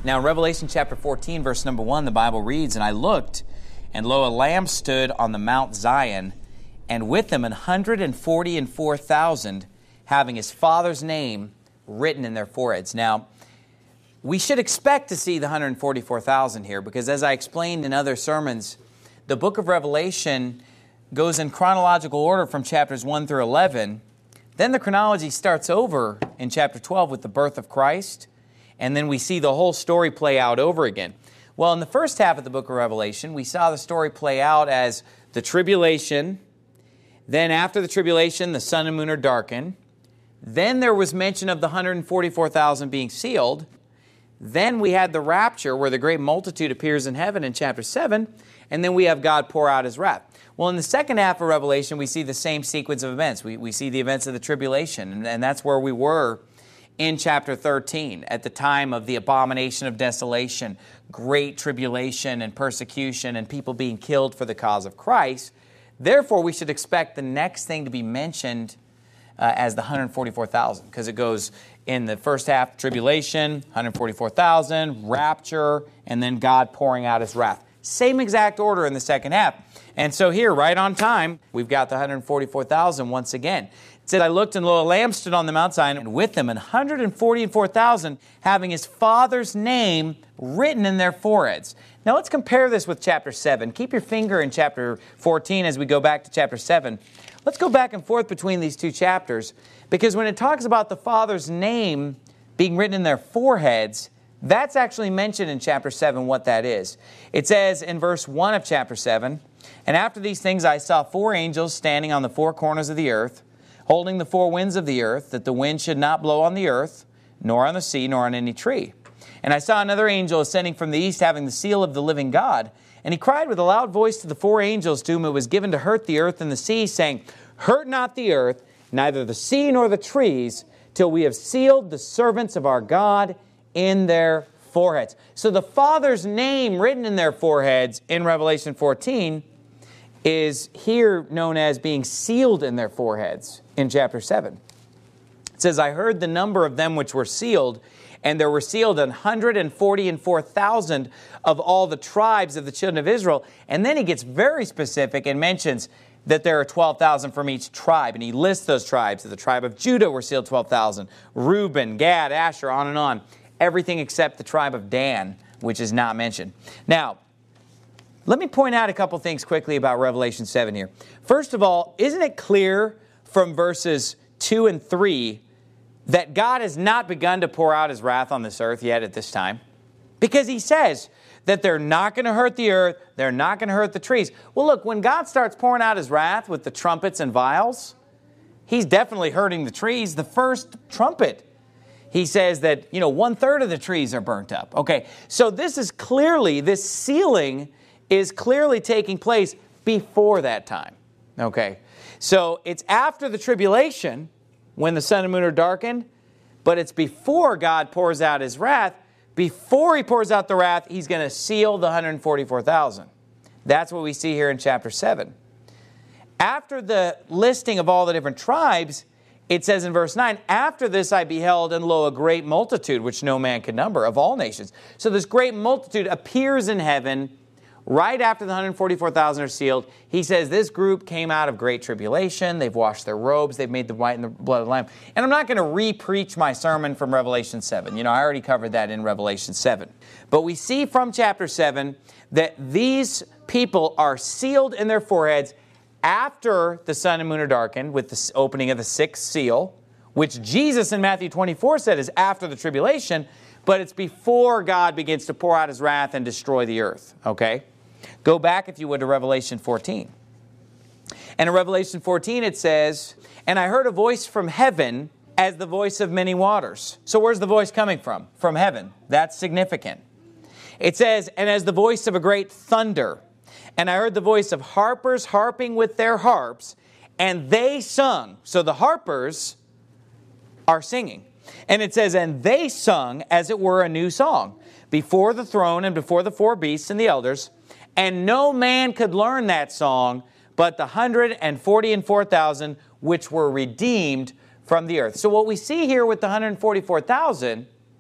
Now, in Revelation chapter 14, verse number 1, the Bible reads, "And I looked, and lo, a lamb stood on the Mount Zion, and with him 144,000, having his Father's name written in their foreheads." Now, we should expect to see the 144,000 here, because as I explained in other sermons, the book of Revelation goes in chronological order from chapters 1 through 11. Then the chronology starts over in chapter 12 with the birth of Christ, and then we see the whole story play out over again. Well, in the first half of the book of Revelation, we saw the story play out as the tribulation. Then after the tribulation, the sun and moon are darkened. Then there was mention of the 144,000 being sealed. Then we had the rapture, where the great multitude appears in heaven in chapter 7. And then we have God pour out his wrath. Well, in the second half of Revelation, we see the same sequence of events. We see the events of the tribulation, and that's where we were in chapter 13, at the time of the abomination of desolation, great tribulation and persecution, and people being killed for the cause of Christ. Therefore, we should expect the next thing to be mentioned as the 144,000, because it goes in the first half, tribulation, 144,000, rapture, and then God pouring out his wrath. Same exact order in the second half. And so here, right on time, we've got the 144,000 once again. It said, "I looked, and lo, a lamb stood on the Mount Zion, and with him 144,000, having his Father's name written in their foreheads." Now let's compare this with chapter 7. Keep your finger in chapter 14 as we go back to chapter 7. Let's go back and forth between these two chapters, because when it talks about the Father's name being written in their foreheads, that's actually mentioned in chapter 7 what that is. It says in verse 1 of chapter 7, "And after these things I saw 4 angels standing on the 4 corners of the earth, holding the 4 winds of the earth, that the wind should not blow on the earth, nor on the sea, nor on any tree. And I saw another angel ascending from the east, having the seal of the living God. And he cried with a loud voice to the 4 angels to whom it was given to hurt the earth and the sea, saying, Hurt not the earth, neither the sea nor the trees, till we have sealed the servants of our God in their foreheads." So the Father's name written in their foreheads in Revelation 14 is here known as being sealed in their foreheads in chapter 7. It says, "I heard the number of them which were sealed, and there were sealed 144,000 of all the tribes of the children of Israel." And then he gets very specific and mentions that there are 12,000 from each tribe. And he lists those tribes. The tribe of Judah were sealed 12,000. Reuben, Gad, Asher, on and on. Everything except the tribe of Dan, which is not mentioned. Now, let me point out a couple things quickly about Revelation 7 here. First of all, isn't it clear from verses 2 and 3 that God has not begun to pour out his wrath on this earth yet at this time? Because he says that they're not going to hurt the earth, they're not going to hurt the trees. Well, look, when God starts pouring out his wrath with the trumpets and vials, he's definitely hurting the trees. The first trumpet, he says that, 1/3 of the trees are burnt up. Okay, so this sealing is clearly taking place before that time. Okay, so it's after the tribulation when the sun and moon are darkened, but it's before God pours out his wrath. Before he pours out the wrath, he's going to seal the 144,000. That's what we see here in chapter 7. After the listing of all the different tribes, it says in verse 9, "After this I beheld, and lo, a great multitude, which no man could number, of all nations." So this great multitude appears in heaven right after the 144,000 are sealed. He says this group came out of great tribulation. They've washed their robes. They've made them white in the blood of the Lamb. And I'm not going to re-preach my sermon from Revelation 7. I already covered that in Revelation 7. But we see from chapter 7 that these people are sealed in their foreheads after the sun and moon are darkened with the opening of the 6th seal, which Jesus in Matthew 24 said is after the tribulation, but it's before God begins to pour out his wrath and destroy the earth. Okay? Go back, if you would, to Revelation 14. And in Revelation 14 it says, "And I heard a voice from heaven as the voice of many waters." So where's the voice coming from? From heaven. That's significant. It says, "And as the voice of a great thunder. And I heard the voice of harpers harping with their harps, and they sung." So the harpers are singing. And it says, "And they sung as it were a new song, before the throne and before the 4 beasts and the elders. And no man could learn that song but the 144,000 which were redeemed from the earth." So what we see here with the 144,000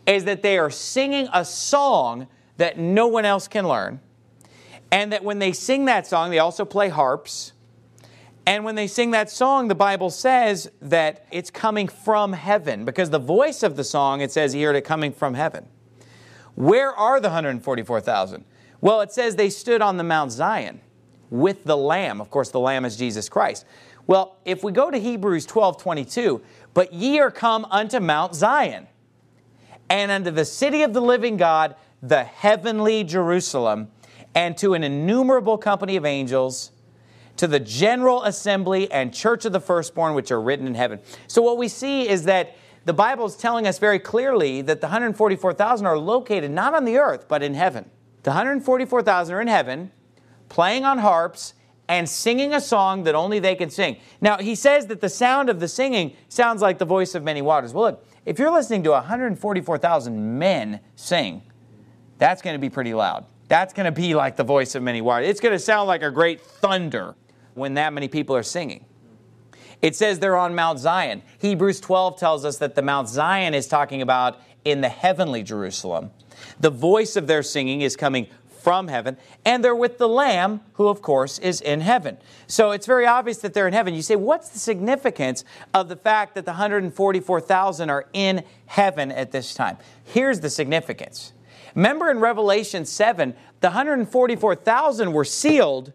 is that they are singing a song that no one else can learn. And that when they sing that song, they also play harps. And when they sing that song, the Bible says that it's coming from heaven. Because the voice of the song, it says here, it coming from heaven. Where are the 144,000? Well, it says they stood on the Mount Zion with the Lamb. Of course, the Lamb is Jesus Christ. Well, if we go to Hebrews 12:22, but ye are come unto Mount Zion, and unto the city of the living God, the heavenly Jerusalem, and to an innumerable company of angels, to the general assembly and church of the firstborn, which are written in heaven. So what we see is that the Bible is telling us very clearly that the 144,000 are located not on the earth, but in heaven. The 144,000 are in heaven, playing on harps, and singing a song that only they can sing. Now, he says that the sound of the singing sounds like the voice of many waters. Well, look, if you're listening to 144,000 men sing, that's going to be pretty loud. That's going to be like the voice of many waters. It's going to sound like a great thunder when that many people are singing. It says they're on Mount Zion. Hebrews 12 tells us that the Mount Zion is talking about in the heavenly Jerusalem. The voice of their singing is coming from heaven, and they're with the Lamb, who of course is in heaven. So it's very obvious that they're in heaven. You say, what's the significance of the fact that the 144,000 are in heaven at this time? Here's the significance. Remember in Revelation 7, the 144,000 were sealed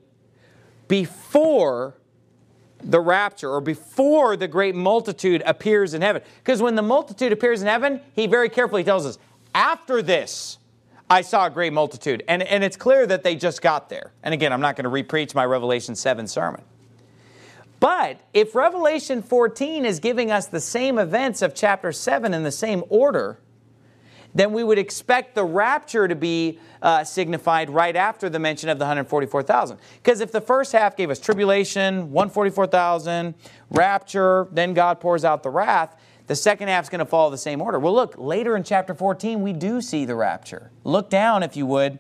before the rapture, or before the great multitude appears in heaven. Because when the multitude appears in heaven, he very carefully tells us, after this, I saw a great multitude. And it's clear that they just got there. And again, I'm not going to re-preach my Revelation 7 sermon. But if Revelation 14 is giving us the same events of chapter 7 in the same order, then we would expect the rapture to be signified right after the mention of the 144,000. Because if the first half gave us tribulation, 144,000, rapture, then God pours out the wrath, the second half is going to follow the same order. Well, look, later in chapter 14, we do see the rapture. Look down, if you would,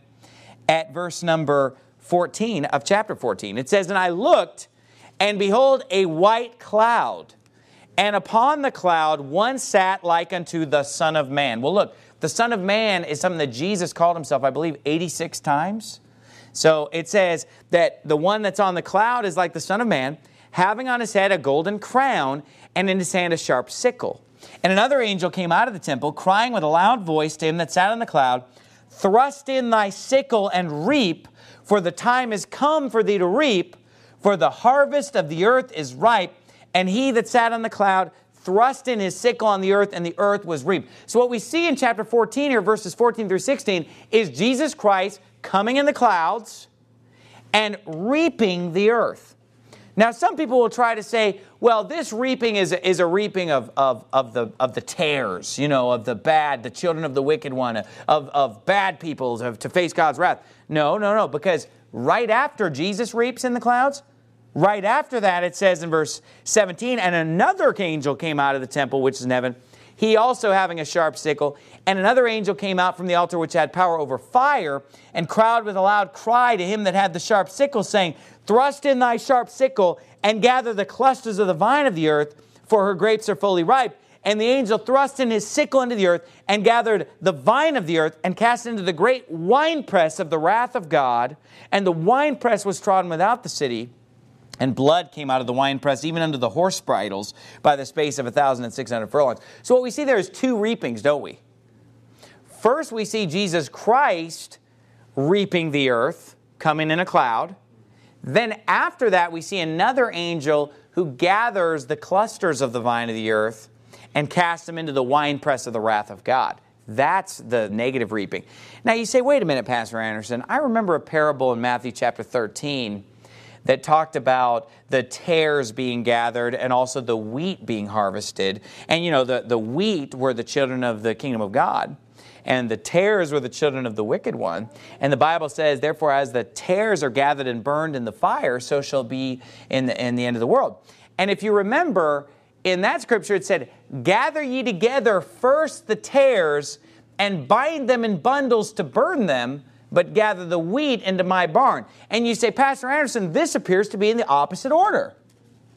at verse number 14 of chapter 14. It says, and I looked, and behold, a white cloud, and upon the cloud one sat like unto the Son of Man. Well, look, the Son of Man is something that Jesus called himself, I believe, 86 times. So it says that the one that's on the cloud is like the Son of Man, having on his head a golden crown, and in his hand a sharp sickle. And another angel came out of the temple, crying with a loud voice to him that sat on the cloud, thrust in thy sickle and reap, for the time is come for thee to reap, for the harvest of the earth is ripe. And he that sat on the cloud thrust in his sickle on the earth, and the earth was reaped. So what we see in chapter 14 here, verses 14 through 16, is Jesus Christ coming in the clouds and reaping the earth. Now, some people will try to say, well, this reaping is a reaping of the tares, of the bad, the children of the wicked one, of bad people to face God's wrath. No, because right after Jesus reaps in the clouds, right after that, it says in verse 17, and another angel came out of the temple, which is in heaven, he also having a sharp sickle. And another angel came out from the altar, which had power over fire, and cried with a loud cry to him that had the sharp sickle, saying, thrust in thy sharp sickle, and gather the clusters of the vine of the earth, for her grapes are fully ripe. And the angel thrust in his sickle into the earth, and gathered the vine of the earth, and cast it into the great winepress of the wrath of God. And the winepress was trodden without the city, and blood came out of the winepress, even unto the horse bridles, by the space of 1,600 furlongs. So what we see there is two reapings, don't we? First, we see Jesus Christ reaping the earth, coming in a cloud. Then after that, we see another angel who gathers the clusters of the vine of the earth and casts them into the winepress of the wrath of God. That's the negative reaping. Now you say, wait a minute, Pastor Anderson. I remember a parable in Matthew chapter 13 that talked about the tares being gathered and also the wheat being harvested. And the wheat were the children of the kingdom of God, and the tares were the children of the wicked one. And the Bible says, therefore, as the tares are gathered and burned in the fire, so shall be in the end of the world. And if you remember, in that scripture it said, gather ye together first the tares, and bind them in bundles to burn them, but gather the wheat into my barn. And you say, Pastor Anderson, this appears to be in the opposite order.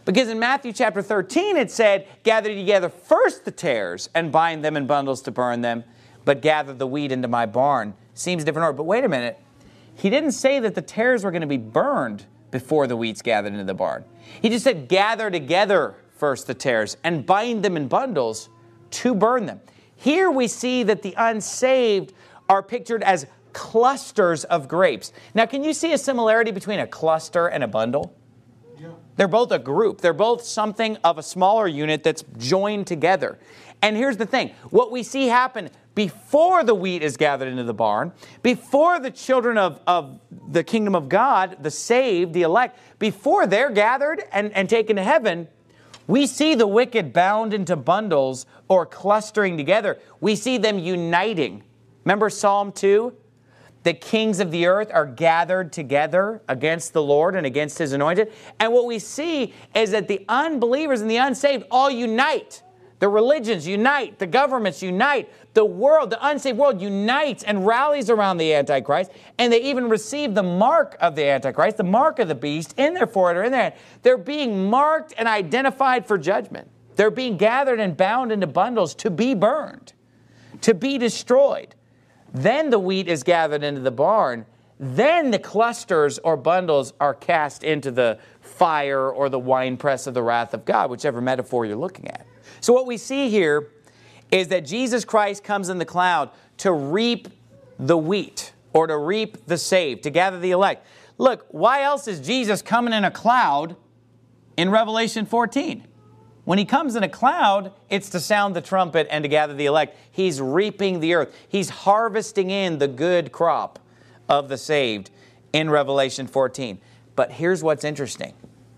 Because in Matthew chapter 13 it said, gather together first the tares and bind them in bundles to burn them, but gather the wheat into my barn. Seems a different order. But wait a minute. He didn't say that the tares were going to be burned before the wheat's gathered into the barn. He just said, gather together first the tares and bind them in bundles to burn them. Here we see that the unsaved are pictured as clusters of grapes. Now, can you see a similarity between a cluster and a bundle? Yeah. They're both a group. They're both something of a smaller unit that's joined together. And here's the thing. What we see happen before the wheat is gathered into the barn, before the children of the kingdom of God, the saved, the elect, before they're gathered and taken to heaven, we see the wicked bound into bundles or clustering together. We see them uniting. Remember Psalm 2? The kings of the earth are gathered together against the Lord and against His anointed. And what we see is that the unbelievers and the unsaved all unite. The religions unite. The governments unite. The world, the unsaved world unites and rallies around the Antichrist. And they even receive the mark of the Antichrist, the mark of the beast, in their forehead or in their hand. They're being marked and identified for judgment. They're being gathered and bound into bundles to be burned, to be destroyed. Then the wheat is gathered into the barn. Then the clusters or bundles are cast into the fire or the winepress of the wrath of God, whichever metaphor you're looking at. So what we see here is that Jesus Christ comes in the cloud to reap the wheat or to reap the saved, to gather the elect. Look, why else is Jesus coming in a cloud in Revelation 14? When He comes in a cloud, it's to sound the trumpet and to gather the elect. He's reaping the earth. He's harvesting in the good crop of the saved in Revelation 14. But here's what's interesting.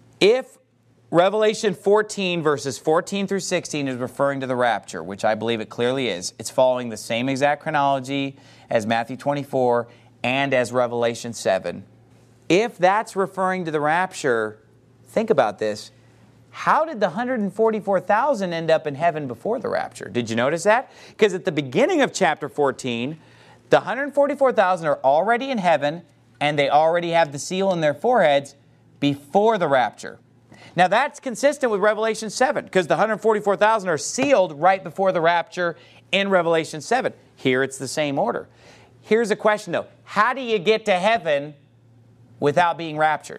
If Revelation 14 verses 14 through 16 is referring to the rapture, which I believe it clearly is, it's following the same exact chronology as Matthew 24 and as Revelation 7. If that's referring to the rapture, think about this. How did the 144,000 end up in heaven before the rapture? Did you notice that? Because at the beginning of chapter 14, the 144,000 are already in heaven and they already have the seal in their foreheads before the rapture. Now that's consistent with Revelation 7 because the 144,000 are sealed right before the rapture in Revelation 7. Here it's the same order. Here's a question though. How do you get to heaven without being raptured?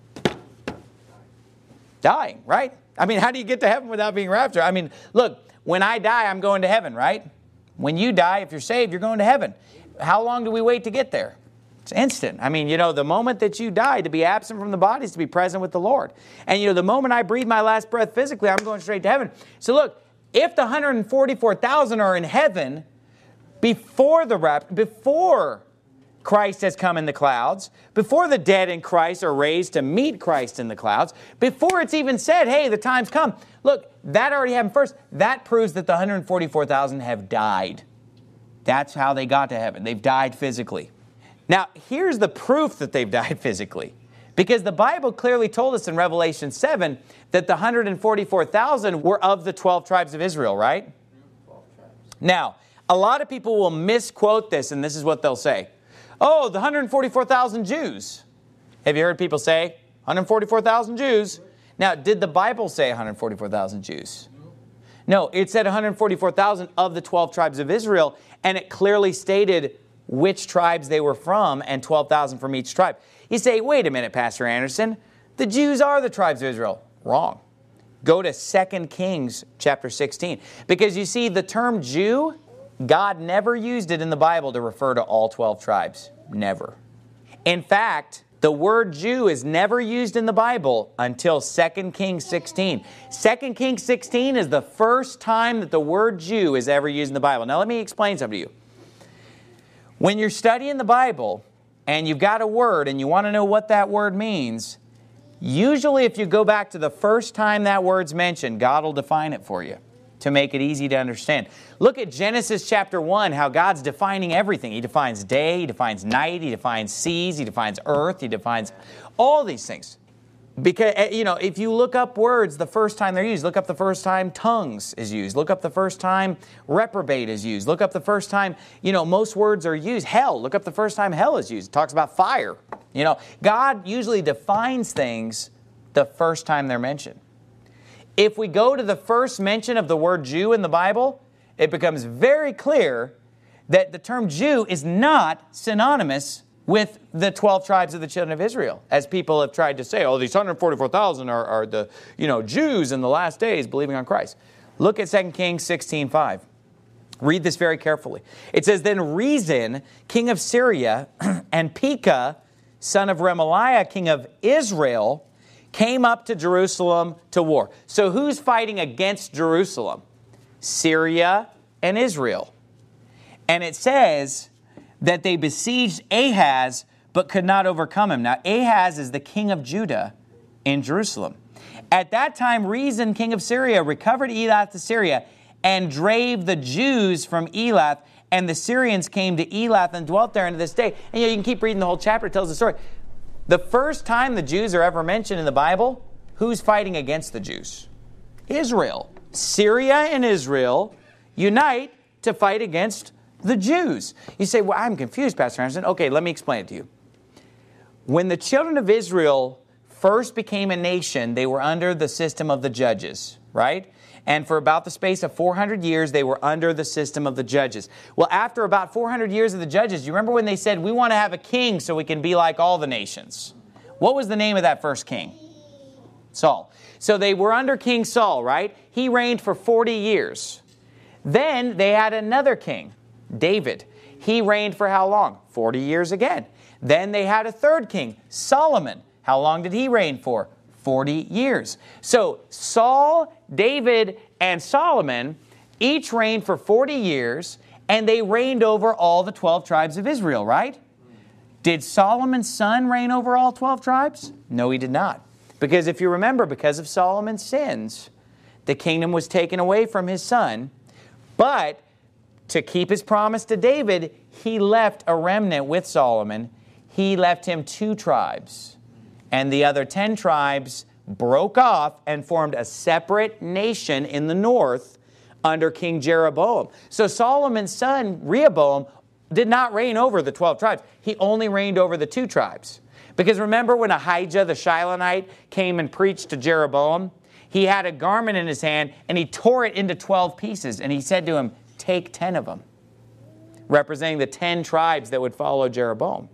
Dying, right? I mean, how do you get to heaven without being raptured? I mean, look, when I die, I'm going to heaven, right? When you die, if you're saved, you're going to heaven. How long do we wait to get there? It's instant. I mean, the moment that you die, to be absent from the body is to be present with the Lord. And, the moment I breathe my last breath physically, I'm going straight to heaven. So look, if the 144,000 are in heaven before the rapture, before Christ has come in the clouds, before the dead in Christ are raised to meet Christ in the clouds, before it's even said, hey, the time's come. Look, that already happened first. That proves that the 144,000 have died. That's how they got to heaven. They've died physically. Now, here's the proof that they've died physically. Because the Bible clearly told us in Revelation 7 that the 144,000 were of the 12 tribes of Israel, right? 12 tribes. Now, a lot of people will misquote this, and this is what they'll say. Oh, the 144,000 Jews. Have you heard people say 144,000 Jews? Now, did the Bible say 144,000 Jews? No, it said 144,000 of the 12 tribes of Israel, and it clearly stated which tribes they were from and 12,000 from each tribe. You say, wait a minute, Pastor Anderson, the Jews are the tribes of Israel. Wrong. Go to 2 Kings chapter 16. Because you see, the term Jew, God never used it in the Bible to refer to all 12 tribes. Never. In fact, the word Jew is never used in the Bible until 2 Kings 16. 2 Kings 16 is the first time that the word Jew is ever used in the Bible. Now let me explain something to you. When you're studying the Bible and you've got a word and you want to know what that word means, usually if you go back to the first time that word's mentioned, God will define it for you to make it easy to understand. Look at Genesis chapter 1, how God's defining everything. He defines day, He defines night, He defines seas, He defines earth, He defines all these things. Because, if you look up words the first time they're used, look up the first time tongues is used, look up the first time reprobate is used, look up the first time, most words are used. Hell, look up the first time hell is used. It talks about fire. God usually defines things the first time they're mentioned. If we go to the first mention of the word Jew in the Bible, it becomes very clear that the term Jew is not synonymous with the 12 tribes of the children of Israel, as people have tried to say, oh, these 144,000 are the Jews in the last days believing on Christ. Look at 2 Kings 16:5. Read this very carefully. It says, then Rezin, king of Syria, and Pekah, son of Remaliah, king of Israel, came up to Jerusalem to war. So who's fighting against Jerusalem? Syria and Israel. And it says that they besieged Ahaz, but could not overcome him. Now, Ahaz is the king of Judah in Jerusalem. At that time, Rezin, king of Syria, recovered Elath to Syria and drave the Jews from Elath, and the Syrians came to Elath and dwelt there unto this day. And you can keep reading the whole chapter. It tells the story. The first time the Jews are ever mentioned in the Bible, who's fighting against the Jews? Israel. Syria and Israel unite to fight against the Jews. You say, well, I'm confused, Pastor Anderson. Okay, let me explain it to you. When the children of Israel first became a nation, they were under the system of the judges, right? And for about the space of 400 years, they were under the system of the judges. Well, after about 400 years of the judges, you remember when they said, we want to have a king so we can be like all the nations? What was the name of that first king? Saul. So they were under King Saul, right? He reigned for 40 years. Then they had another king, David. He reigned for how long? 40 years again. Then they had a third king, Solomon. How long did he reign for? 40 years. So Saul, David, and Solomon each reigned for 40 years, and they reigned over all the 12 tribes of Israel, right? Did Solomon's son reign over all 12 tribes? No, he did not. Because if you remember, because of Solomon's sins, the kingdom was taken away from his son. But to keep his promise to David, he left a remnant with Solomon. He left him 2 tribes. And the other 10 tribes broke off and formed a separate nation in the north under King Jeroboam. So Solomon's son, Rehoboam, did not reign over the 12 tribes. He only reigned over the 2 tribes. Because remember when Ahijah the Shilonite came and preached to Jeroboam? He had a garment in his hand and he tore it into 12 pieces. And he said to him, take 10 of them, representing the 10 tribes that would follow Jeroboam.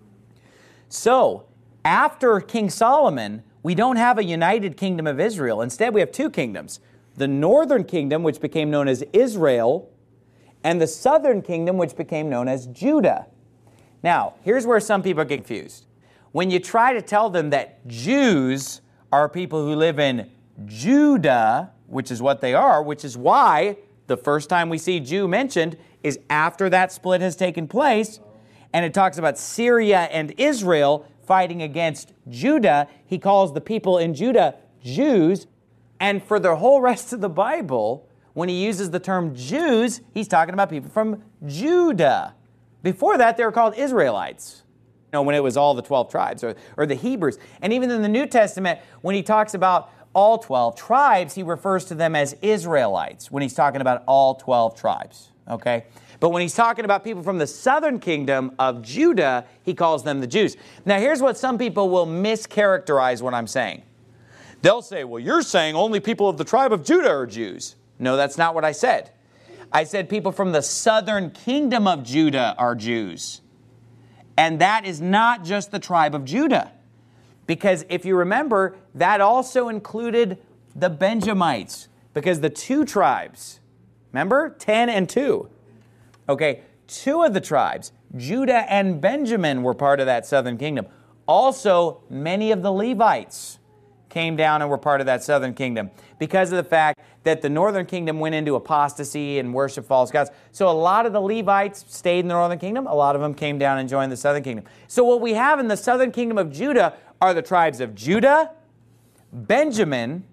So, after King Solomon, we don't have a united kingdom of Israel. Instead, we have 2 kingdoms. The northern kingdom, which became known as Israel, and the southern kingdom, which became known as Judah. Now, here's where some people get confused. When you try to tell them that Jews are people who live in Judah, which is what they are, which is why the first time we see Jew mentioned is after that split has taken place, and it talks about Syria and Israel fighting against Judah. He calls the people in Judah Jews. And for the whole rest of the Bible, when he uses the term Jews, he's talking about people from Judah. Before that, they were called Israelites. When it was all the 12 tribes or the Hebrews. And even in the New Testament, when he talks about all 12 tribes, he refers to them as Israelites when he's talking about all 12 tribes. Okay? But when he's talking about people from the southern kingdom of Judah, he calls them the Jews. Now, here's what some people will mischaracterize what I'm saying. They'll say, well, you're saying only people of the tribe of Judah are Jews. No, that's not what I said. I said people from the southern kingdom of Judah are Jews. And that is not just the tribe of Judah. Because if you remember, that also included the Benjamites. Because the 2 tribes, remember, 10 and 2. Okay, 2 of the tribes, Judah and Benjamin, were part of that southern kingdom. Also, many of the Levites came down and were part of that southern kingdom because of the fact that the northern kingdom went into apostasy and worshiped false gods. So a lot of the Levites stayed in the northern kingdom. A lot of them came down and joined the southern kingdom. So what we have in the southern kingdom of Judah are the tribes of Judah, Benjamin,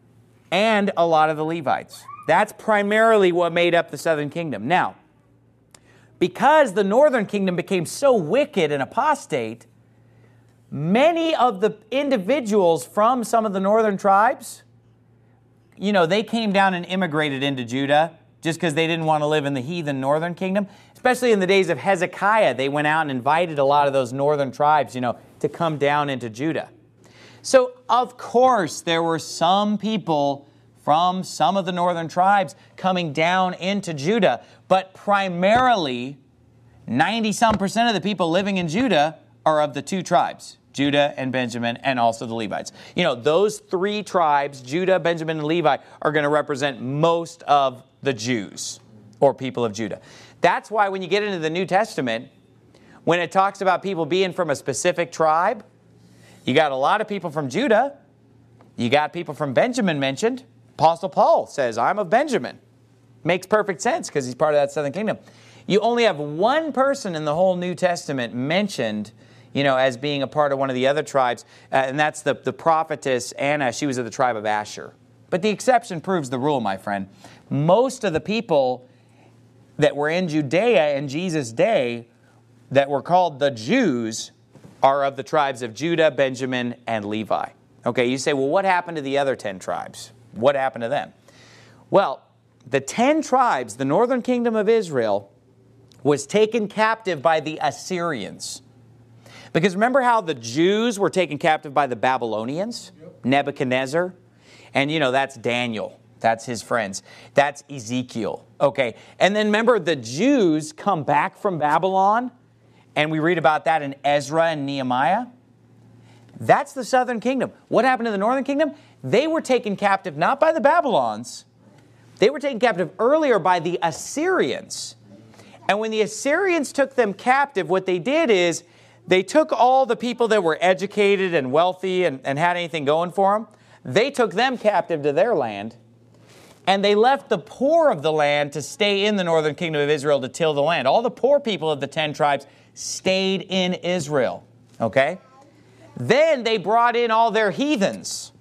and a lot of the Levites. That's primarily what made up the southern kingdom. Now, because the northern kingdom became so wicked and apostate, many of the individuals from some of the northern tribes, they came down and immigrated into Judah just because they didn't want to live in the heathen northern kingdom. Especially in the days of Hezekiah, they went out and invited a lot of those northern tribes, to come down into Judah. So, of course, there were some people from some of the northern tribes coming down into Judah. But primarily, 90-some% of the people living in Judah are of the two tribes, Judah and Benjamin, and also the Levites. You know, those three tribes, Judah, Benjamin, and Levi, are going to represent most of the Jews or people of Judah. That's why when you get into the New Testament, when it talks about people being from a specific tribe, you got a lot of people from Judah. You got people from Benjamin mentioned. Apostle Paul says, I'm of Benjamin. Makes perfect sense because he's part of that southern kingdom. You only have one person in the whole New Testament mentioned, you know, as being a part of one of the other tribes, and that's the prophetess Anna. She was of the tribe of Asher. But the exception proves the rule, my friend. Most of the people that were in Judea in Jesus' day that were called the Jews are of the tribes of Judah, Benjamin, and Levi. Okay, you say, well, what happened to the other 10 tribes? What happened to them? Well, the 10 tribes, the northern kingdom of Israel, was taken captive by the Assyrians. Because remember how the Jews were taken captive by the Babylonians? Yep. Nebuchadnezzar. And you know, that's Daniel. That's his friends. That's Ezekiel. Okay. And then remember, the Jews come back from Babylon. And we read about that in Ezra and Nehemiah. That's the southern kingdom. What happened to the northern kingdom? They were taken captive not by the Babylons. They were taken captive earlier by the Assyrians. And when the Assyrians took them captive, what they did is they took all the people that were educated and wealthy and had anything going for them. They took them captive to their land. And they left the poor of the land to stay in the northern kingdom of Israel to till the land. All the poor people of the 10 tribes stayed in Israel. Okay? Then they brought in all their heathens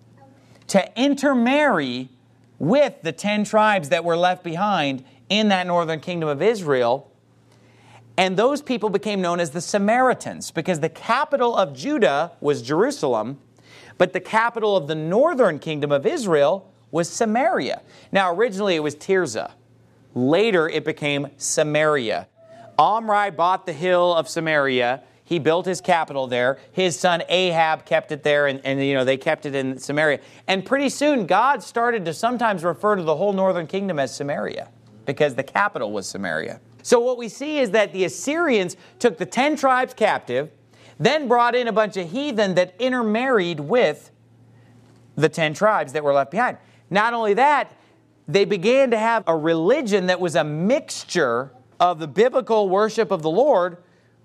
to intermarry with the 10 tribes that were left behind in that northern kingdom of Israel. And those people became known as the Samaritans because the capital of Judah was Jerusalem, but the capital of the northern kingdom of Israel was Samaria. Now, originally it was Tirzah. Later it became Samaria. Omri bought the hill of Samaria. He built his capital there. His son Ahab kept it there, and you know, they kept it in Samaria. And pretty soon, God started to sometimes refer to the whole northern kingdom as Samaria because the capital was Samaria. So what we see is that the Assyrians took the 10 tribes captive, then brought in a bunch of heathen that intermarried with the 10 tribes that were left behind. Not only that, they began to have a religion that was a mixture of the biblical worship of the Lord,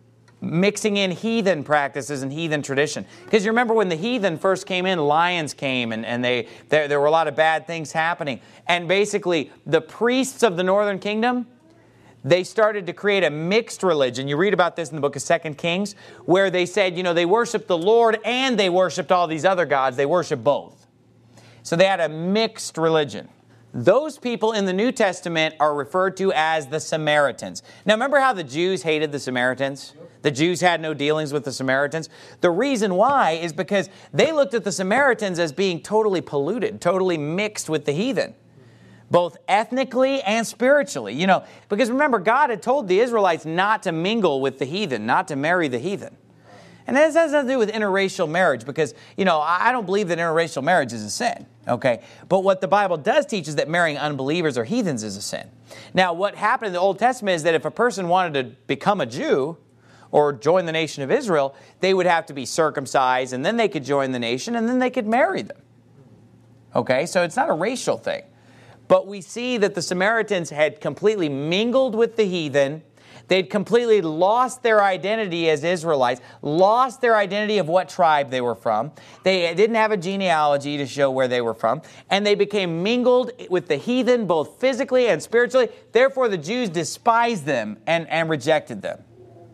mixing in heathen practices and heathen tradition. Because you remember when the heathen first came in, lions came, and there were a lot of bad things happening. And basically, the priests of the northern kingdom, they started to create a mixed religion. You read about this in the book of 2 Kings, where they said, you know, they worshiped the Lord and they worshiped all these other gods. They worshiped both. So they had a mixed religion. Those people in the New Testament are referred to as the Samaritans. Now, remember how the Jews hated the Samaritans? The Jews had no dealings with the Samaritans. The reason why is because they looked at the Samaritans as being totally polluted, totally mixed with the heathen, both ethnically and spiritually. You know, because remember, God had told the Israelites not to mingle with the heathen, not to marry the heathen. And this has nothing to do with interracial marriage because, you know, I don't believe that interracial marriage is a sin, okay? But what the Bible does teach is that marrying unbelievers or heathens is a sin. Now, what happened in the Old Testament is that if a person wanted to become a Jew or join the nation of Israel, they would have to be circumcised, and then they could join the nation, and then they could marry them. Okay, so it's not a racial thing. But we see that the Samaritans had completely mingled with the heathen. They'd completely lost their identity as Israelites, lost their identity of what tribe they were from. They didn't have a genealogy to show where they were from. And they became mingled with the heathen, both physically and spiritually. Therefore, the Jews despised them and rejected them.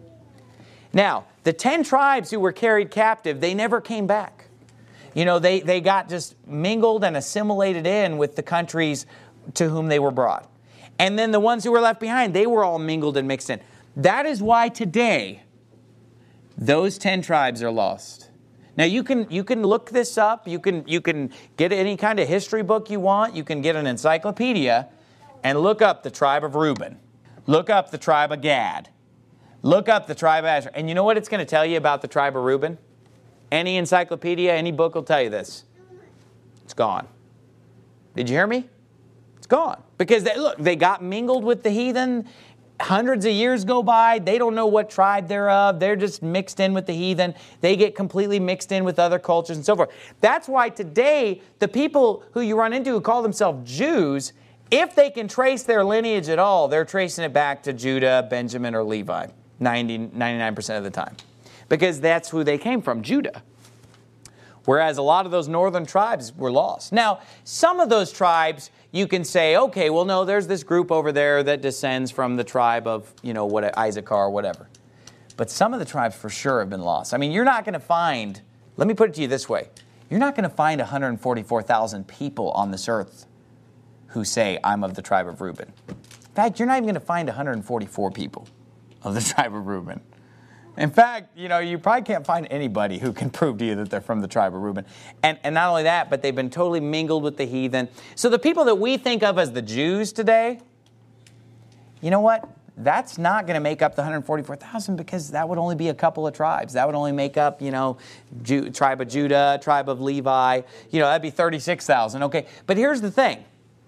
Now, the 10 tribes who were carried captive, they never came back. You know, they got just mingled and assimilated in with the countries to whom they were brought. And then the ones who were left behind, they were all mingled and mixed in. That is why today, those 10 tribes are lost. Now, you can look this up. You can get any kind of history book you want. You can get an encyclopedia and look up the tribe of Reuben. Look up the tribe of Gad. Look up the tribe of Asher. And you know what it's going to tell you about the tribe of Reuben? Any encyclopedia, any book will tell you this. It's gone. Did you hear me? It's gone. Because, they got mingled with the heathen. Hundreds of years go by. They don't know what tribe they're of. They're just mixed in with the heathen. They get completely mixed in with other cultures and so forth. That's why today, the people who you run into who call themselves Jews, if they can trace their lineage at all, they're tracing it back to Judah, Benjamin, or Levi, 99% of the time. Because that's who they came from, Judah. Whereas a lot of those northern tribes were lost. Now, some of those tribes, you can say, okay, well, no, there's this group over there that descends from the tribe of, Issachar or whatever. But some of the tribes for sure have been lost. I mean, you're not going to find, let me put it to you this way. You're not going to find 144,000 people on this earth who say, I'm of the tribe of Reuben. In fact, you're not even going to find 144 people of the tribe of Reuben. In fact, you probably can't find anybody who can prove to you that they're from the tribe of Reuben. And not only that, but they've been totally mingled with the heathen. So the people that we think of as the Jews today, you know what? That's not going to make up the 144,000 because that would only be a couple of tribes. That would only make up, tribe of Judah, tribe of Levi. That'd be 36,000. Okay, but here's the thing.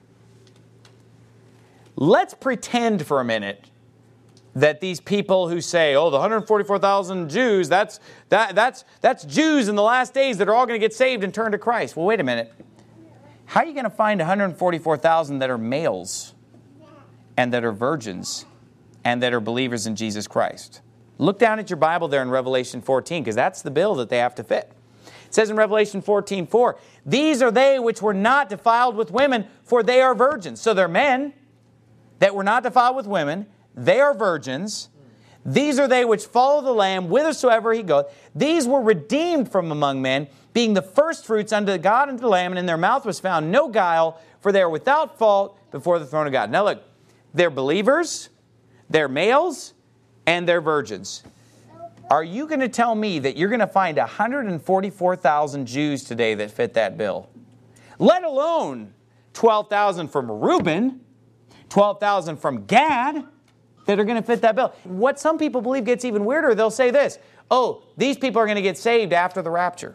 Let's pretend for a minute that these people who say, the 144,000 Jews, that's Jews in the last days that are all going to get saved and turn to Christ. Well, wait a minute. How are you going to find 144,000 that are males and that are virgins and that are believers in Jesus Christ? Look down at your Bible there in Revelation 14, because that's the bill that they have to fit. It says in Revelation 14:4, these are they which were not defiled with women, for they are virgins. So they're men that were not defiled with women. They are virgins. These are they which follow the Lamb whithersoever he goeth. These were redeemed from among men, being the firstfruits unto God and to the Lamb, and in their mouth was found no guile, for they are without fault before the throne of God. Now look, they're believers, they're males, and they're virgins. Are you going to tell me that you're going to find 144,000 Jews today that fit that bill? Let alone 12,000 from Reuben, 12,000 from Gad, that are going to fit that bill. What some people believe gets even weirder, they'll say this, these people are going to get saved after the rapture.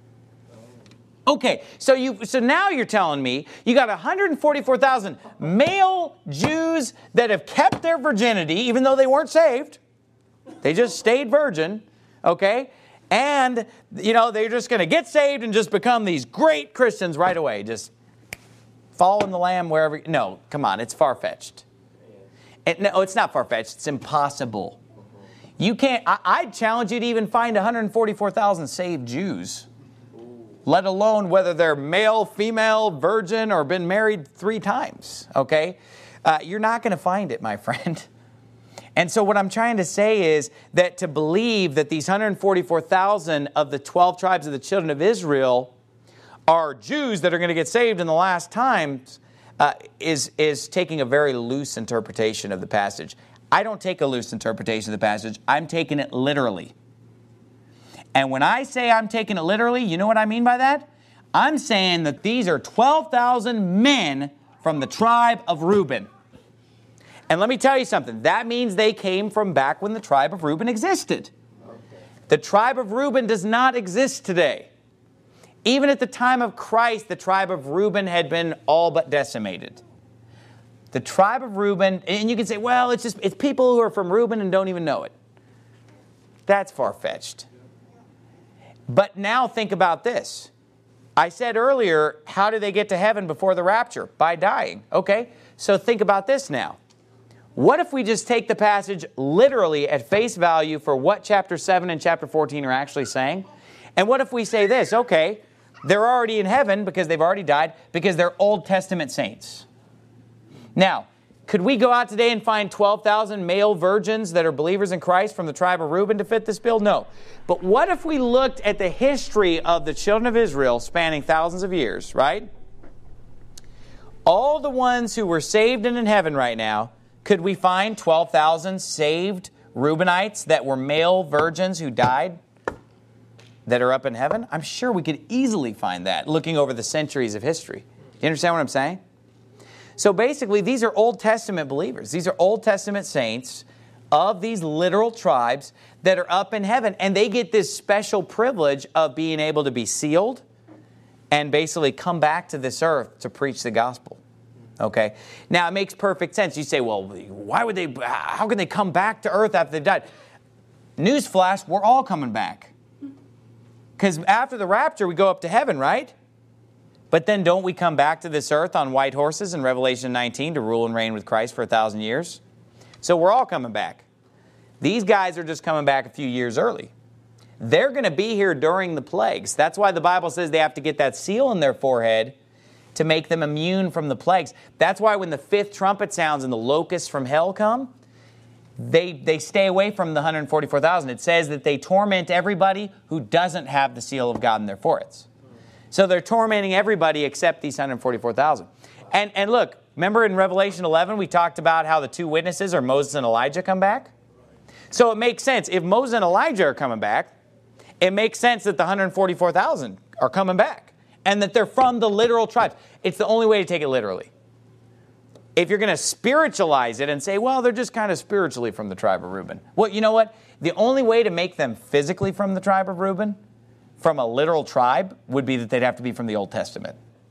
Okay, so now you're telling me you got 144,000 male Jews that have kept their virginity, even though they weren't saved. They just stayed virgin, okay? And, they're just going to get saved and just become these great Christians right away. Just fall in the Lamb wherever. No, come on, it's far-fetched. No, it's not far-fetched. It's impossible. You can't. I'd challenge you to even find 144,000 saved Jews, let alone whether they're male, female, virgin, or been married 3 times. Okay, you're not going to find it, my friend. And so what I'm trying to say is that to believe that these 144,000 of the 12 tribes of the children of Israel are Jews that are going to get saved in the last times is taking a very loose interpretation of the passage. I don't take a loose interpretation of the passage. I'm taking it literally. And when I say I'm taking it literally, you know what I mean by that? I'm saying that these are 12,000 men from the tribe of Reuben. And let me tell you something. That means they came from back when the tribe of Reuben existed. The tribe of Reuben does not exist today. Even at the time of Christ, the tribe of Reuben had been all but decimated. The tribe of Reuben, and you can say, well, it's people who are from Reuben and don't even know it. That's far-fetched. But now think about this. I said earlier, how do they get to heaven before the rapture? By dying. Okay, so think about this now. What if we just take the passage literally at face value for what chapter 7 and chapter 14 are actually saying? And what if we say this, okay, they're already in heaven because they've already died because they're Old Testament saints. Now, could we go out today and find 12,000 male virgins that are believers in Christ from the tribe of Reuben to fit this bill? No. But what if we looked at the history of the children of Israel spanning thousands of years, right? All the ones who were saved and in heaven right now, could we find 12,000 saved Reubenites that were male virgins who died that are up in heaven? I'm sure we could easily find that looking over the centuries of history. Do you understand what I'm saying? So basically, these are Old Testament believers. These are Old Testament saints of these literal tribes that are up in heaven. And they get this special privilege of being able to be sealed and basically come back to this earth to preach the gospel. Okay? Now, it makes perfect sense. You say, well, how can they come back to earth after they've died? Newsflash, we're all coming back. Because after the rapture, we go up to heaven, right? But then don't we come back to this earth on white horses in Revelation 19 to rule and reign with Christ for 1,000 years? So we're all coming back. These guys are just coming back a few years early. They're going to be here during the plagues. That's why the Bible says they have to get that seal in their forehead to make them immune from the plagues. That's why when the fifth trumpet sounds and the locusts from hell come, they stay away from the 144,000. It says that they torment everybody who doesn't have the seal of God in their foreheads. So they're tormenting everybody except these 144,000. And look, remember in Revelation 11 we talked about how the two witnesses are Moses and Elijah come back? So it makes sense. If Moses and Elijah are coming back, it makes sense that the 144,000 are coming back and that they're from the literal tribes. It's the only way to take it literally. If you're going to spiritualize it and say, well, they're just kind of spiritually from the tribe of Reuben. Well, you know what? The only way to make them physically from the tribe of Reuben, from a literal tribe, would be that they'd have to be from the Old Testament.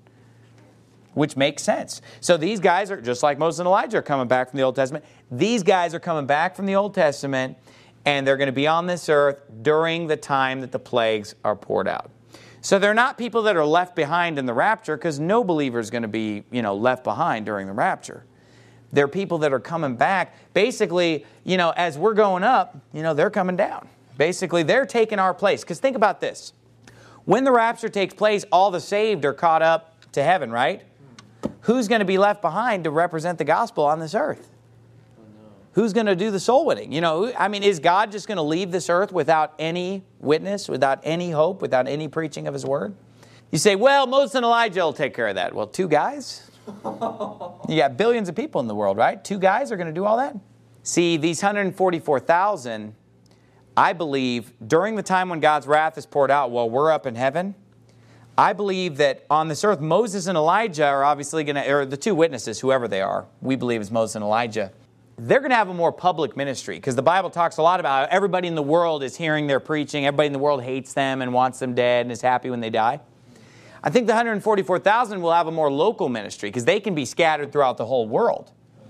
Which makes sense. So these guys are, just like Moses and Elijah are coming back from the Old Testament, these guys are coming back from the Old Testament, and they're going to be on this earth during the time that the plagues are poured out. So they're not people that are left behind in the rapture, because no believer is going to be, left behind during the rapture. They're people that are coming back. Basically, as we're going up, they're coming down. Basically, they're taking our place. Because think about this. When the rapture takes place, all the saved are caught up to heaven, right? Who's going to be left behind to represent the gospel on this earth? Who's going to do the soul winning? Is God just going to leave this earth without any witness, without any hope, without any preaching of His word? You say, well, Moses and Elijah will take care of that. Well, two guys? You got billions of people in the world, right? Two guys are going to do all that? See, these 144,000, I believe, during the time when God's wrath is poured out while we're up in heaven, I believe that on this earth, Moses and Elijah are obviously going to, or the two witnesses, whoever they are, we believe is Moses and Elijah, they're going to have a more public ministry, because the Bible talks a lot about how everybody in the world is hearing their preaching. Everybody in the world hates them and wants them dead and is happy when they die. I think the 144,000 will have a more local ministry, because they can be scattered throughout the whole world.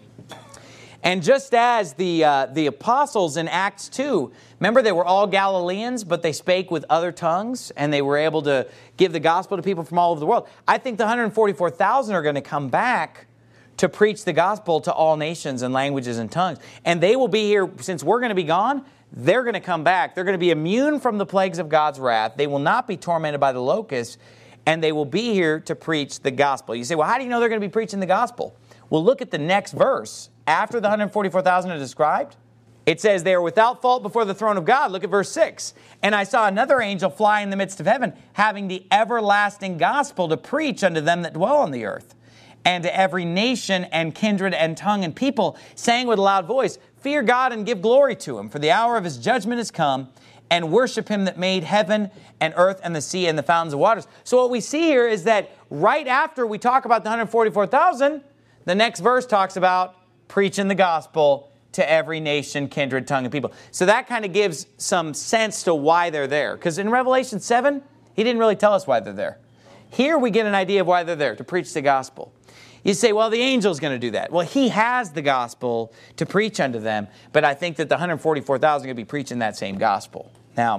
And just as the apostles in Acts 2, remember they were all Galileans, but they spake with other tongues, and they were able to give the gospel to people from all over the world. I think the 144,000 are going to come back to preach the gospel to all nations and languages and tongues. And they will be here, since we're going to be gone, they're going to come back. They're going to be immune from the plagues of God's wrath. They will not be tormented by the locusts, and they will be here to preach the gospel. You say, well, how do you know they're going to be preaching the gospel? Well, look at the next verse. After the 144,000 are described, it says they are without fault before the throne of God. Look at verse 6. And I saw another angel fly in the midst of heaven, having the everlasting gospel to preach unto them that dwell on the earth, and to every nation and kindred and tongue and people, saying with a loud voice, fear God and give glory to Him, for the hour of His judgment is come, and worship Him that made heaven and earth and the sea and the fountains of waters. So what we see here is that right after we talk about the 144,000, the next verse talks about preaching the gospel to every nation, kindred, tongue, and people. So that kind of gives some sense to why they're there. Because in Revelation 7, He didn't really tell us why they're there. Here we get an idea of why they're there, to preach the gospel. You say, well, the angel's going to do that. Well, he has the gospel to preach unto them, but I think that the 144,000 are going to be preaching that same gospel. Now,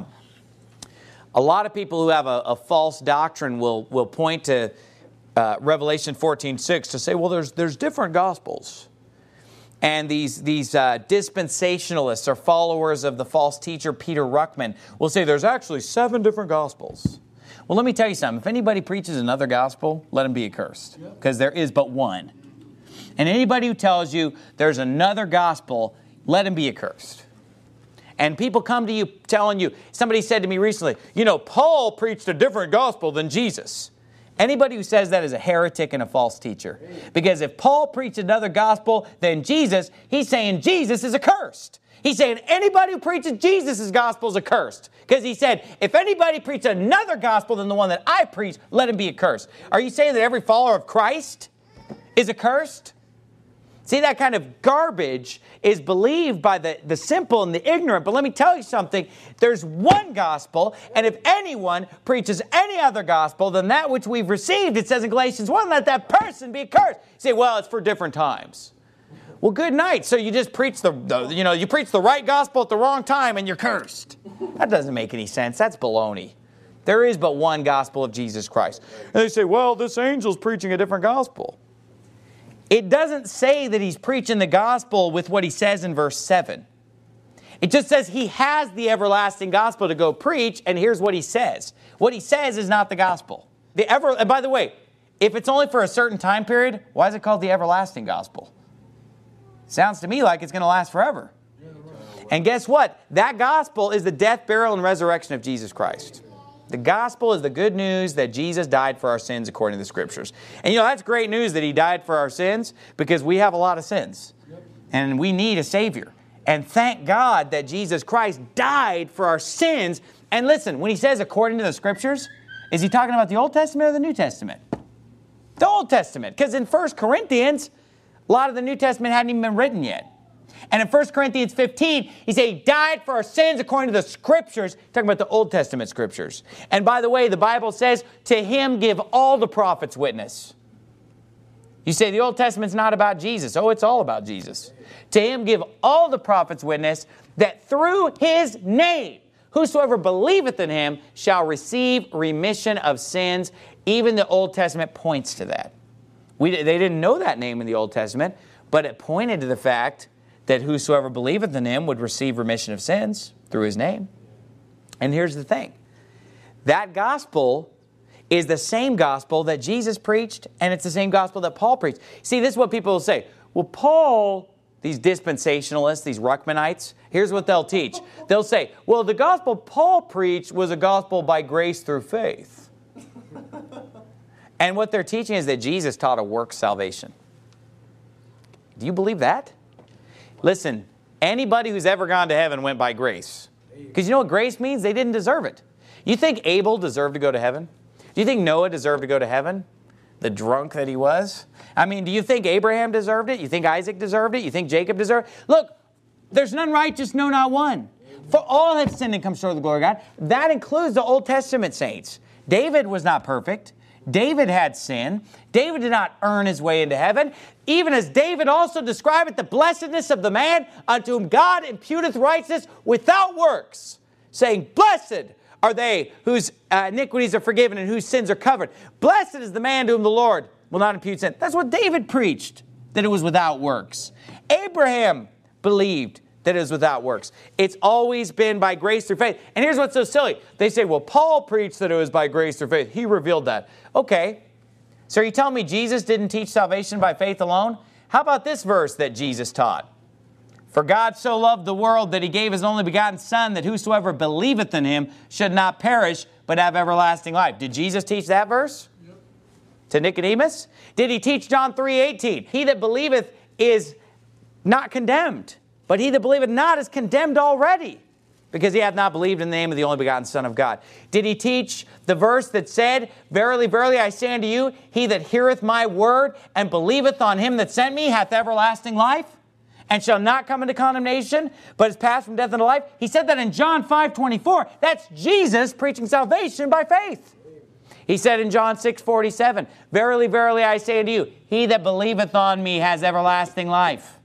a lot of people who have a false doctrine will point to Revelation 14:6 to say, well, there's different gospels. And these dispensationalists or followers of the false teacher Peter Ruckman will say there's actually 7 different gospels. Well, let me tell you something. If anybody preaches another gospel, let him be accursed, because there is but one. And anybody who tells you there's another gospel, let him be accursed. And people come to you telling you, somebody said to me recently, Paul preached a different gospel than Jesus. Anybody who says that is a heretic and a false teacher. Because if Paul preached another gospel than Jesus, he's saying Jesus is accursed. He's saying anybody who preaches Jesus' gospel is accursed. Because he said, if anybody preaches another gospel than the one that I preach, let him be accursed. Are you saying that every follower of Christ is accursed? See, that kind of garbage is believed by the simple and the ignorant. But let me tell you something. There's one gospel, and if anyone preaches any other gospel than that which we've received, it says in Galatians 1, let that person be accursed. You say, well, it's for different times. Well, good night. So you just preach you preach the right gospel at the wrong time and you're cursed. That doesn't make any sense. That's baloney. There is but one gospel of Jesus Christ. And they say, well, this angel's preaching a different gospel. It doesn't say that he's preaching the gospel with what he says in verse 7. It just says he has the everlasting gospel to go preach, and here's what he says. What he says is not the gospel. And by the way, if it's only for a certain time period, why is it called the everlasting gospel? Sounds to me like it's going to last forever. And guess what? That gospel is the death, burial, and resurrection of Jesus Christ. The gospel is the good news that Jesus died for our sins according to the Scriptures. And that's great news that he died for our sins because we have a lot of sins. And we need a Savior. And thank God that Jesus Christ died for our sins. And listen, when he says according to the Scriptures, is he talking about the Old Testament or the New Testament? The Old Testament. Because in 1 Corinthians, a lot of the New Testament hadn't even been written yet. And in 1 Corinthians 15, he said he died for our sins according to the Scriptures, talking about the Old Testament Scriptures. And by the way, the Bible says, to him give all the prophets witness. You say the Old Testament's not about Jesus. Oh, it's all about Jesus. To him give all the prophets witness that through his name, whosoever believeth in him shall receive remission of sins. Even the Old Testament points to that. They didn't know that name in the Old Testament, but it pointed to the fact that whosoever believeth in him would receive remission of sins through his name. And here's the thing. That gospel is the same gospel that Jesus preached, and it's the same gospel that Paul preached. See, this is what people will say. Well, Paul, these dispensationalists, these Ruckmanites, here's what they'll teach. They'll say, well, the gospel Paul preached was a gospel by grace through faith. And what they're teaching is that Jesus taught a work salvation. Do you believe that? Listen, anybody who's ever gone to heaven went by grace. Because you know what grace means? They didn't deserve it. You think Abel deserved to go to heaven? Do you think Noah deserved to go to heaven? The drunk that he was? I mean, do you think Abraham deserved it? You think Isaac deserved it? You think Jacob deserved it? Look, there's none righteous, no, not one. For all have sinned and come short of the glory of God. That includes the Old Testament saints. David was not perfect. David had sin. David did not earn his way into heaven. Even as David also described the blessedness of the man unto whom God imputeth righteousness without works, saying, blessed are they whose iniquities are forgiven and whose sins are covered. Blessed is the man to whom the Lord will not impute sin. That's what David preached, that it was without works. Abraham believed that it was without works. It's always been by grace through faith. And here's what's so silly. They say, well, Paul preached that it was by grace through faith. He revealed that. Okay. So are you telling me Jesus didn't teach salvation by faith alone? How about this verse that Jesus taught? For God so loved the world that he gave his only begotten Son, that whosoever believeth in him should not perish, but have everlasting life. Did Jesus teach that verse? Yep. To Nicodemus? Did he teach John 3:18? He that believeth is not condemned, but he that believeth not is condemned already, because he hath not believed in the name of the only begotten Son of God. Did he teach the verse that said, verily, verily, I say unto you, he that heareth my word and believeth on him that sent me hath everlasting life, and shall not come into condemnation, but is passed from death unto life? He said that in John 5:24. That's Jesus preaching salvation by faith. He said in John 6:47, verily, verily, I say unto you, he that believeth on me has everlasting life.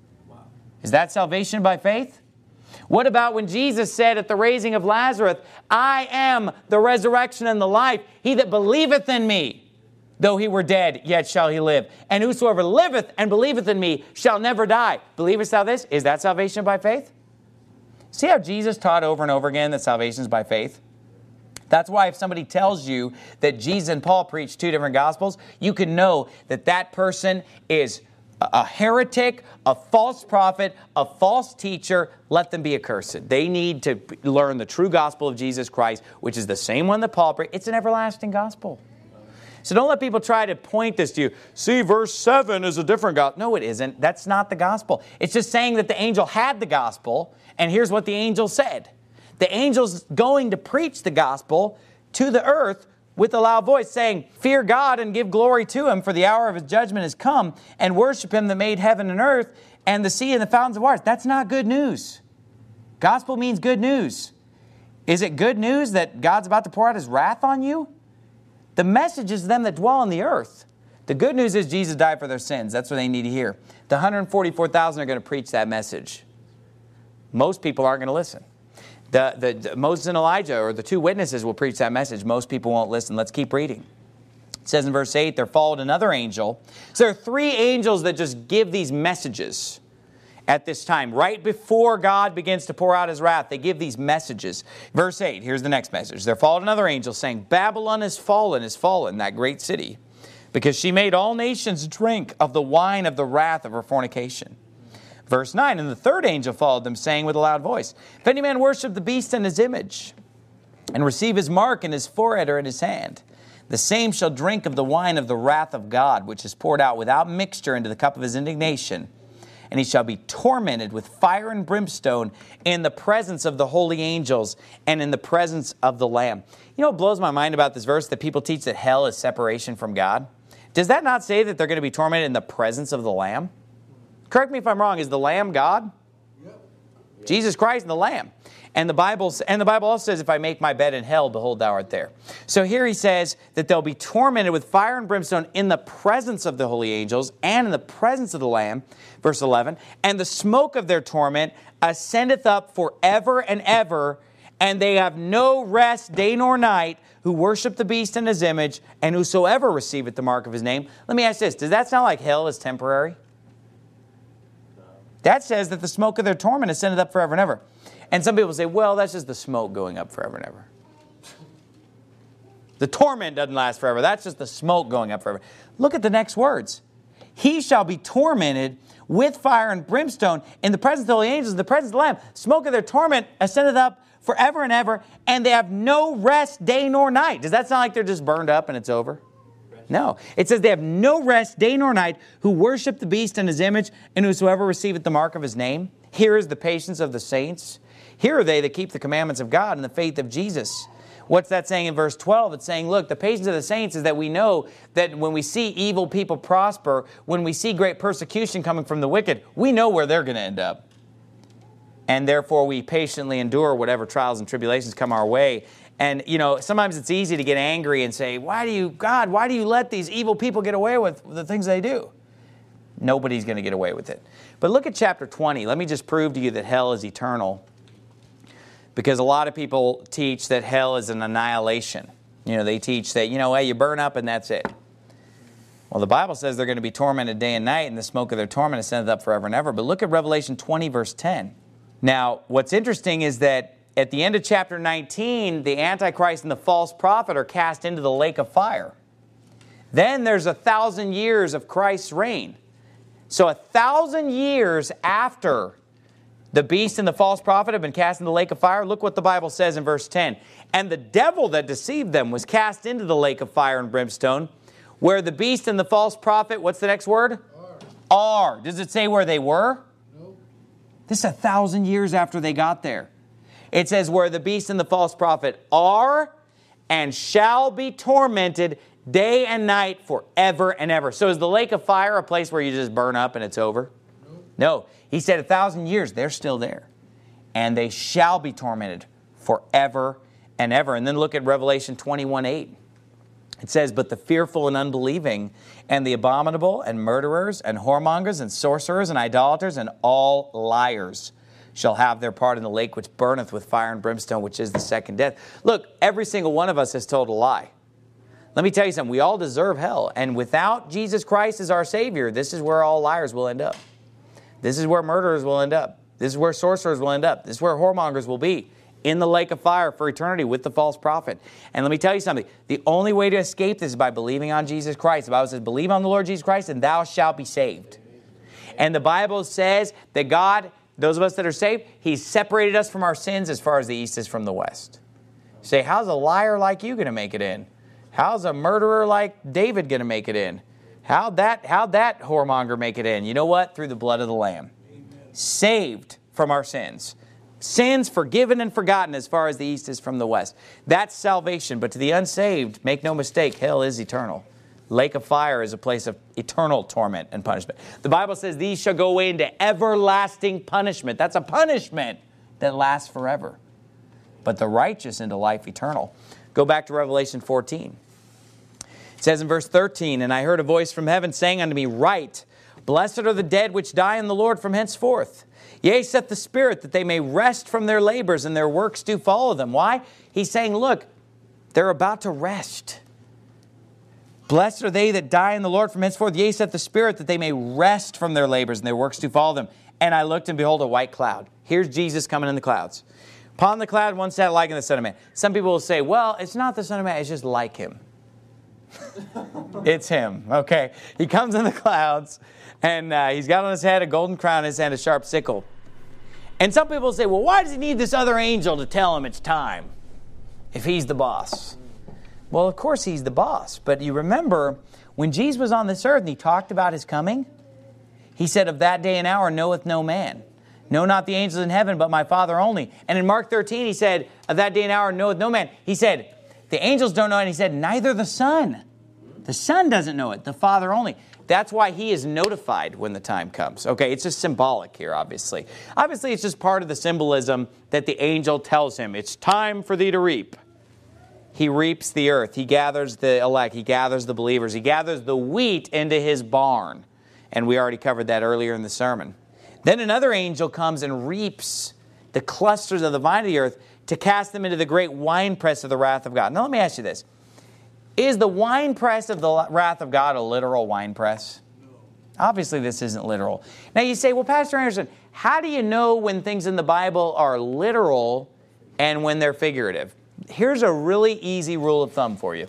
Is that salvation by faith? What about when Jesus said at the raising of Lazarus, I am the resurrection and the life. He that believeth in me, though he were dead, yet shall he live. And whosoever liveth and believeth in me shall never die. Believest thou this? Is that salvation by faith? See how Jesus taught over and over again that salvation is by faith? That's why if somebody tells you that Jesus and Paul preached two different gospels, you can know that that person is a heretic, a false prophet, a false teacher. Let them be accursed. They need to learn the true gospel of Jesus Christ, which is the same one that Paul preached. It's an everlasting gospel. So don't let people try to point this to you. See, verse 7 is a different gospel. No, it isn't. That's not the gospel. It's just saying that the angel had the gospel, and here's what the angel said. The angel's going to preach the gospel to the earth with a loud voice, saying, fear God and give glory to him, for the hour of his judgment is come, and worship him that made heaven and earth, and the sea and the fountains of waters. That's not good news. Gospel means good news. Is it good news that God's about to pour out his wrath on you? The message is them that dwell on the earth. The good news is Jesus died for their sins. That's what they need to hear. The 144,000 are going to preach that message. Most people aren't going to listen. The Moses and Elijah, or the two witnesses, will preach that message. Most people won't listen. Let's keep reading. It says in verse 8, there followed another angel. So there are three angels that just give these messages at this time. Right before God begins to pour out his wrath, they give these messages. Verse 8, here's the next message. There followed another angel saying, Babylon is fallen, that great city, because she made all nations drink of the wine of the wrath of her fornication. Verse 9, and the third angel followed them, saying with a loud voice, if any man worship the beast and his image, and receive his mark in his forehead or in his hand, the same shall drink of the wine of the wrath of God, which is poured out without mixture into the cup of his indignation. And he shall be tormented with fire and brimstone in the presence of the holy angels and in the presence of the Lamb. You know what blows my mind about this verse? That people teach that hell is separation from God. Does that not say that they're going to be tormented in the presence of the Lamb? Correct me if I'm wrong. Is the Lamb God? Yep. Jesus Christ and the Lamb. And the Bible also says, if I make my bed in hell, behold, thou art there. So here he says that they'll be tormented with fire and brimstone in the presence of the holy angels and in the presence of the Lamb. Verse 11, and the smoke of their torment ascendeth up forever and ever, and they have no rest day nor night, who worship the beast and his image, and whosoever receiveth the mark of his name. Let me ask this, does that sound like hell is temporary? That says that the smoke of their torment ascendeth up forever and ever. And some people say, well, that's just the smoke going up forever and ever. The torment doesn't last forever. That's just the smoke going up forever. Look at the next words. He shall be tormented with fire and brimstone in the presence of the holy angels, in the presence of the Lamb. Smoke of their torment ascendeth up forever and ever, and they have no rest day nor night. Does that sound like they're just burned up and it's over? No. It says they have no rest day nor night, who worship the beast and his image, and whosoever receiveth the mark of his name. Here is the patience of the saints. Here are they that keep the commandments of God and the faith of Jesus. What's that saying in verse 12? It's saying, look, the patience of the saints is that we know that when we see evil people prosper, when we see great persecution coming from the wicked, we know where they're going to end up. And therefore we patiently endure whatever trials and tribulations come our way. And, you know, sometimes it's easy to get angry and say, why do you let these evil people get away with the things they do? Nobody's going to get away with it. But look at chapter 20. Let me just prove to you that hell is eternal. Because a lot of people teach that hell is an annihilation. You know, they teach that, hey, you burn up and that's it. Well, the Bible says they're going to be tormented day and night, and the smoke of their torment ascendeth up forever and ever. But look at Revelation 20, verse 10. Now, what's interesting is that at the end of chapter 19, the Antichrist and the false prophet are cast into the lake of fire. Then there's 1,000 years of Christ's reign. So 1,000 years after the beast and the false prophet have been cast into the lake of fire, look what the Bible says in verse 10. And the devil that deceived them was cast into the lake of fire and brimstone, where the beast and the false prophet, what's the next word? Are. Does it say where they were? No. This is 1,000 years after they got there. It says where the beast and the false prophet are and shall be tormented day and night forever and ever. So is the lake of fire a place where you just burn up and it's over? No. He said 1,000 years, they're still there. And they shall be tormented forever and ever. And then look at Revelation 21:8. It says, but the fearful and unbelieving, and the abominable, and murderers, and whoremongers, and sorcerers, and idolaters, and all liars shall have their part in the lake which burneth with fire and brimstone, which is the second death. Look, every single one of us has told a lie. Let me tell you something. We all deserve hell. And without Jesus Christ as our Savior, this is where all liars will end up. This is where murderers will end up. This is where sorcerers will end up. This is where whoremongers will be, in the lake of fire for eternity with the false prophet. And let me tell you something. The only way to escape this is by believing on Jesus Christ. The Bible says, believe on the Lord Jesus Christ and thou shalt be saved. And the Bible says that God, those of us that are saved, He's separated us from our sins as far as the east is from the west. You say, how's a liar like you going to make it in? How's a murderer like David going to make it in? How'd that whoremonger make it in? You know what? Through the blood of the Lamb. Amen. Saved from our sins. Sins forgiven and forgotten as far as the east is from the west. That's salvation. But to the unsaved, make no mistake, hell is eternal. Lake of fire is a place of eternal torment and punishment. The Bible says these shall go away into everlasting punishment. That's a punishment that lasts forever. But the righteous into life eternal. Go back to Revelation 14. It says in verse 13, and I heard a voice from heaven saying unto me, Write, blessed are the dead which die in the Lord from henceforth. Yea, saith the Spirit, that they may rest from their labors, and their works do follow them. Why? He's saying, look, they're about to rest. Blessed are they that die in the Lord from henceforth. Yea, saith the Spirit, that they may rest from their labors, and their works do follow them. And I looked, and behold, a white cloud. Here's Jesus coming in the clouds. Upon the cloud, one sat like in the Son of Man. Some people will say, well, it's not the Son of Man, it's just like him. It's him, okay? He comes in the clouds, and he's got on his head a golden crown, in his hand a sharp sickle. And some people say, well, why does he need this other angel to tell him it's time if he's the boss? Well, of course he's the boss. But you remember, when Jesus was on this earth and he talked about his coming, he said, of that day and hour knoweth no man. No, not the angels in heaven, but my Father only. And in Mark 13, he said, of that day and hour knoweth no man. He said, the angels don't know it. And he said, neither the Son. The Son doesn't know it. The Father only. That's why he is notified when the time comes. Okay, it's just symbolic here, obviously. Obviously, it's just part of the symbolism that the angel tells him. It's time for thee to reap. He reaps the earth. He gathers the elect. He gathers the believers. He gathers the wheat into his barn. And we already covered that earlier in the sermon. Then another angel comes and reaps the clusters of the vine of the earth to cast them into the great winepress of the wrath of God. Now let me ask you this. Is the winepress of the wrath of God a literal winepress? No. Obviously this isn't literal. Now you say, well, Pastor Anderson, how do you know when things in the Bible are literal and when they're figurative? Here's a really easy rule of thumb for you.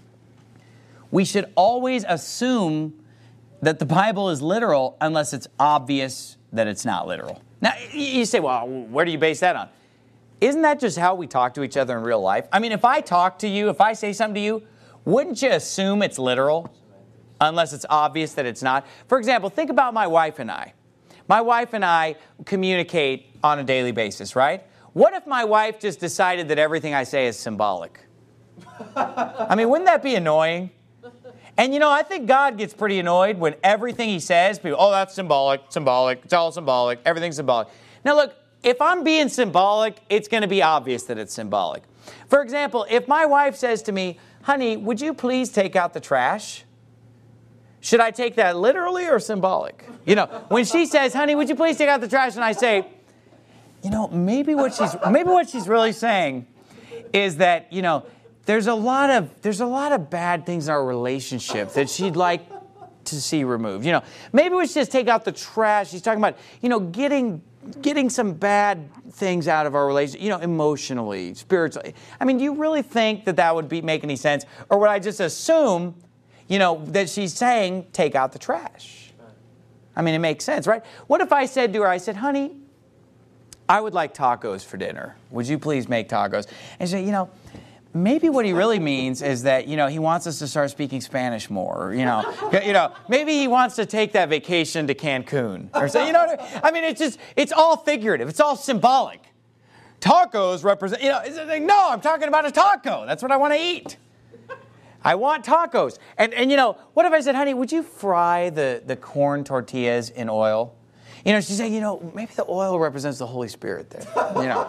We should always assume that the Bible is literal unless it's obvious that it's not literal. Now, you say, well, where do you base that on? Isn't that just how we talk to each other in real life? I mean, if I talk to you, if I say something to you, wouldn't you assume it's literal unless it's obvious that it's not? For example, think about my wife and I. My wife and I communicate on a daily basis, right? What if my wife just decided that everything I say is symbolic? I mean, wouldn't that be annoying? And you know, I think God gets pretty annoyed when everything he says, people, oh, that's symbolic, it's all symbolic, everything's symbolic. Now look, if I'm being symbolic, it's going to be obvious that it's symbolic. For example, if my wife says to me, honey, would you please take out the trash? Should I take that literally or symbolic? You know, when she says, honey, would you please take out the trash? And I say, you know, maybe what she's really saying is that, you know, there's a lot of bad things in our relationship that she'd like to see removed. You know, maybe we should just take out the trash. She's talking about, you know, getting some bad things out of our relationship, you know, emotionally, spiritually. I mean, do you really think that would make any sense? Or would I just assume, you know, that she's saying, take out the trash? I mean, it makes sense, right? What if I said to her, I said, honey, I would like tacos for dinner. Would you please make tacos? And she said, you know, maybe what he really means is that, you know, he wants us to start speaking Spanish more. You know, maybe he wants to take that vacation to Cancun or so. You know what I mean? It's all figurative. It's all symbolic. Tacos represent, you know, it's like, no, I'm talking about a taco. That's what I want to eat. I want tacos. And you know, what if I said, honey, would you fry the corn tortillas in oil? You know, she's saying, you know, maybe the oil represents the Holy Spirit there. You know,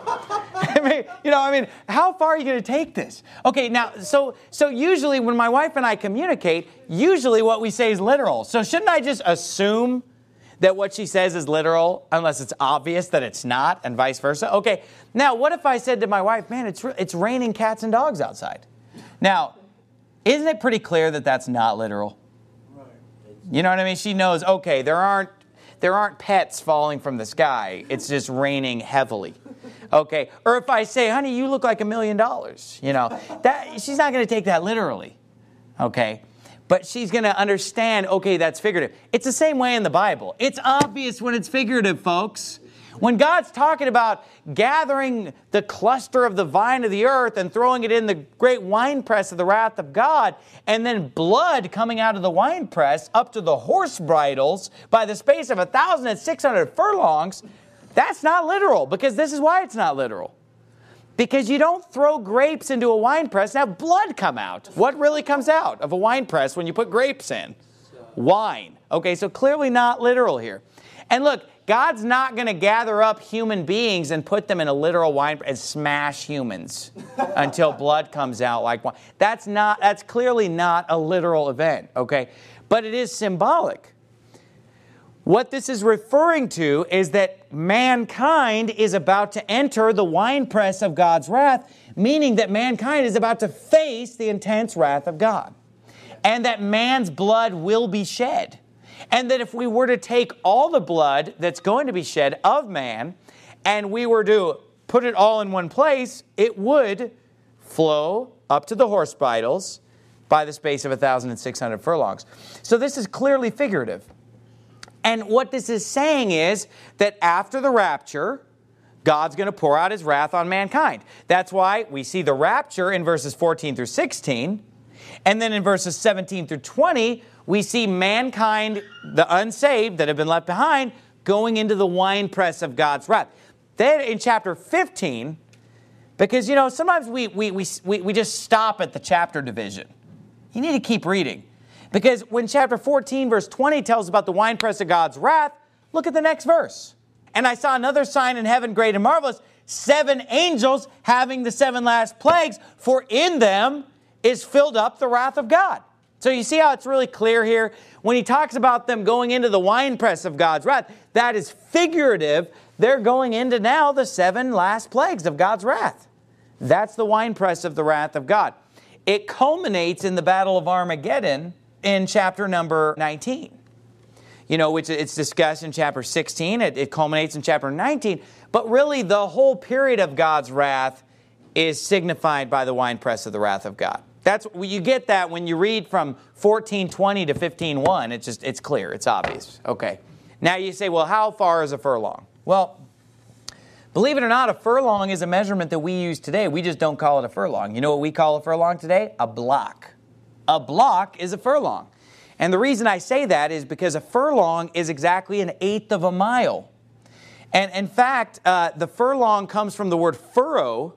I mean, how far are you going to take this? Okay, now, so usually when my wife and I communicate, usually what we say is literal. So shouldn't I just assume that what she says is literal unless it's obvious that it's not, and vice versa? Okay, now what if I said to my wife, man, it's raining cats and dogs outside? Now, isn't it pretty clear that that's not literal? Right. You know what I mean? She knows, okay, there aren't pets falling from the sky. It's just raining heavily. Okay. Or if I say, honey, you look like $1 million, you know, that she's not going to take that literally. Okay. But she's going to understand, okay, that's figurative. It's the same way in the Bible. It's obvious when it's figurative, folks. When God's talking about gathering the cluster of the vine of the earth and throwing it in the great winepress of the wrath of God, and then blood coming out of the winepress up to the horse bridles by the space of 1,600 furlongs, That's not literal, because this is why it's not literal. Because you don't throw grapes into a wine press and have blood come out. What really comes out of a wine press when you put grapes in? Wine. Okay, so clearly not literal here. And look, God's not going to gather up human beings and put them in a literal wine and smash humans until blood comes out like wine. That's clearly not a literal event, okay? But it is symbolic. What this is referring to is that mankind is about to enter the winepress of God's wrath, meaning that mankind is about to face the intense wrath of God. And that man's blood will be shed. And that if we were to take all the blood that's going to be shed of man, and we were to put it all in one place, it would flow up to the horse bridles by the space of 1,600 furlongs. So this is clearly figurative. And what this is saying is that after the rapture, God's going to pour out His wrath on mankind. That's why we see the rapture in verses 14 through 16. And then in verses 17 through 20, we see mankind, the unsaved that have been left behind, going into the winepress of God's wrath. Then in chapter 15, because, sometimes we just stop at the chapter division. You need to keep reading. Because when chapter 14, verse 20 tells about the winepress of God's wrath, look at the next verse. And I saw another sign in heaven, great and marvelous, 7 angels having the 7 last plagues, for in them is filled up the wrath of God. So you see how it's really clear here? When he talks about them going into the winepress of God's wrath, that is figurative. They're going into now the 7 last plagues of God's wrath. That's the winepress of the wrath of God. It culminates in the Battle of Armageddon in chapter number 19, which it's discussed in chapter 16. It culminates in chapter 19. But really, the whole period of God's wrath is signified by the winepress of the wrath of God. You get that when you read from 14:20 to 15:1. It's clear. It's obvious. Okay. Now you say, well, how far is a furlong? Well, believe it or not, a furlong is a measurement that we use today. We just don't call it a furlong. You know what we call a furlong today? A block. A block is a furlong. And the reason I say that is because a furlong is exactly 1/8 of a mile. And in fact, the furlong comes from the word furrow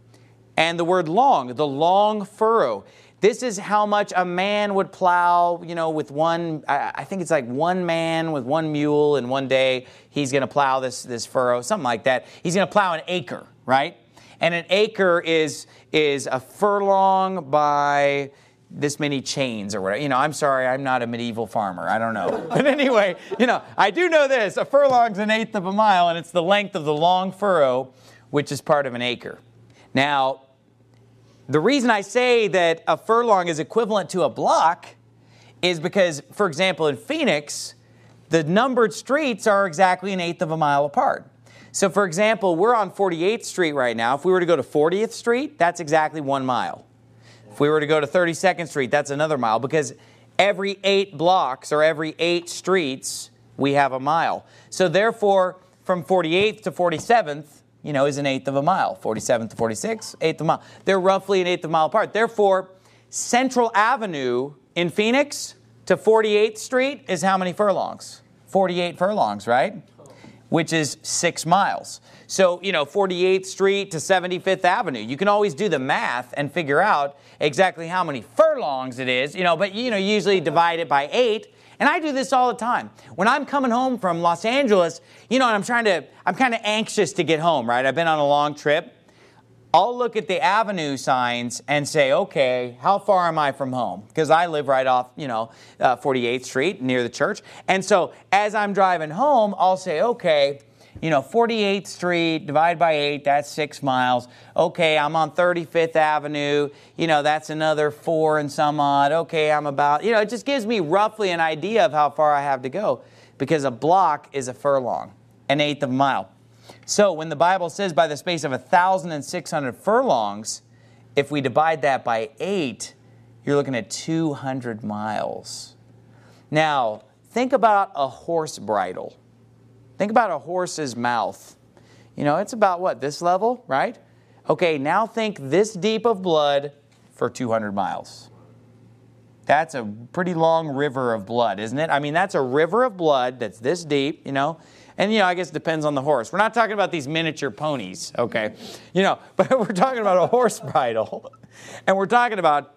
and the word long, the long furrow. This is how much a man would plow, with one, I think it's like one man with one mule in one day. He's going to plow this furrow, something like that. He's going to plow an acre, right? And an acre is a furlong by this many chains or whatever. I'm sorry, I'm not a medieval farmer. I don't know. But anyway, I do know this. A furlong's 1/8 of a mile, and it's the length of the long furrow, which is part of an acre. Now, the reason I say that a furlong is equivalent to a block is because, for example, in Phoenix, the numbered streets are exactly 1/8 of a mile apart. So, for example, we're on 48th Street right now. If we were to go to 40th Street, that's exactly 1 mile. If we were to go to 32nd Street, that's another mile, because every 8 blocks or every 8 streets, we have a mile. So therefore, from 48th to 47th, is 1/8 of a mile. 47th to 46th, 1/8 of a mile. They're roughly 1/8 of a mile apart. Therefore, Central Avenue in Phoenix to 48th Street is how many furlongs? 48 furlongs, right? Which is 6 miles. So, 48th Street to 75th Avenue. You can always do the math and figure out exactly how many furlongs it is, but, usually divide it by 8. And I do this all the time. When I'm coming home from Los Angeles, and I'm kind of anxious to get home, right? I've been on a long trip. I'll look at the avenue signs and say, okay, how far am I from home? Because I live right off, 48th Street near the church. And so as I'm driving home, I'll say, okay, 48th Street divided by 8, that's 6 miles. Okay, I'm on 35th Avenue. That's another 4 and some odd. Okay, I'm about, it just gives me roughly an idea of how far I have to go, because a block is a furlong, 1/8 of a mile. So when the Bible says by the space of 1,600 furlongs, if we divide that by 8, you're looking at 200 miles. Now, think about a horse bridle. Think about a horse's mouth. It's about this level, right? Okay, now think this deep of blood for 200 miles. That's a pretty long river of blood, isn't it? I mean, that's a river of blood that's this deep, And, I guess it depends on the horse. We're not talking about these miniature ponies, okay? But we're talking about a horse bridle. And we're talking about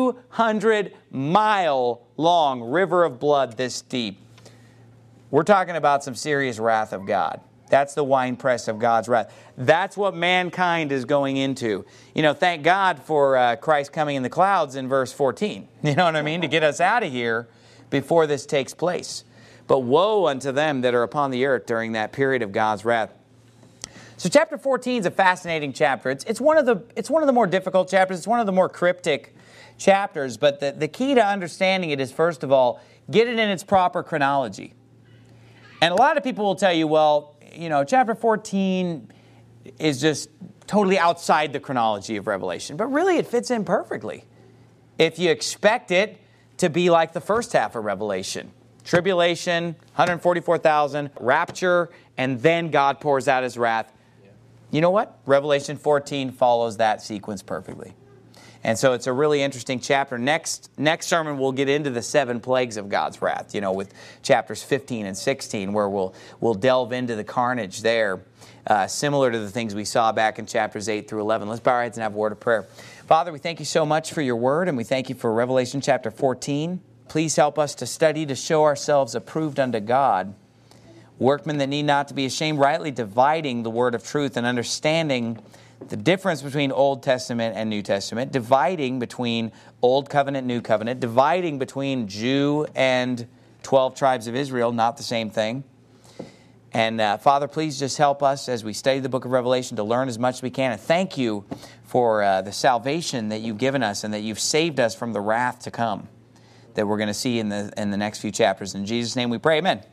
200-mile-long river of blood this deep. We're talking about some serious wrath of God. That's the winepress of God's wrath. That's what mankind is going into. Thank God for Christ coming in the clouds in verse 14. You know what I mean? To get us out of here before this takes place. But woe unto them that are upon the earth during that period of God's wrath. So chapter 14 is a fascinating chapter. It's one of the more difficult chapters. It's one of the more cryptic chapters. But the key to understanding it is, first of all, get it in its proper chronology. And a lot of people will tell you, well, chapter 14 is just totally outside the chronology of Revelation. But really, it fits in perfectly. If you expect it to be like the first half of Revelation. Tribulation, 144,000, rapture, and then God pours out His wrath. You know what? Revelation 14 follows that sequence perfectly. And so it's a really interesting chapter. Next sermon, we'll get into the 7 plagues of God's wrath, with chapters 15 and 16, where we'll delve into the carnage there, similar to the things we saw back in chapters 8 through 11. Let's bow our heads and have a word of prayer. Father, we thank you so much for your word, and we thank you for Revelation chapter 14. Please help us to study to show ourselves approved unto God, workmen that need not to be ashamed, rightly dividing the word of truth and understanding the difference between Old Testament and New Testament, dividing between Old Covenant, New Covenant, dividing between Jew and 12 tribes of Israel, not the same thing. And Father, please just help us as we study the book of Revelation to learn as much as we can. And thank you for the salvation that you've given us and that you've saved us from the wrath to come that we're going to see in the next few chapters. In Jesus' name we pray, amen.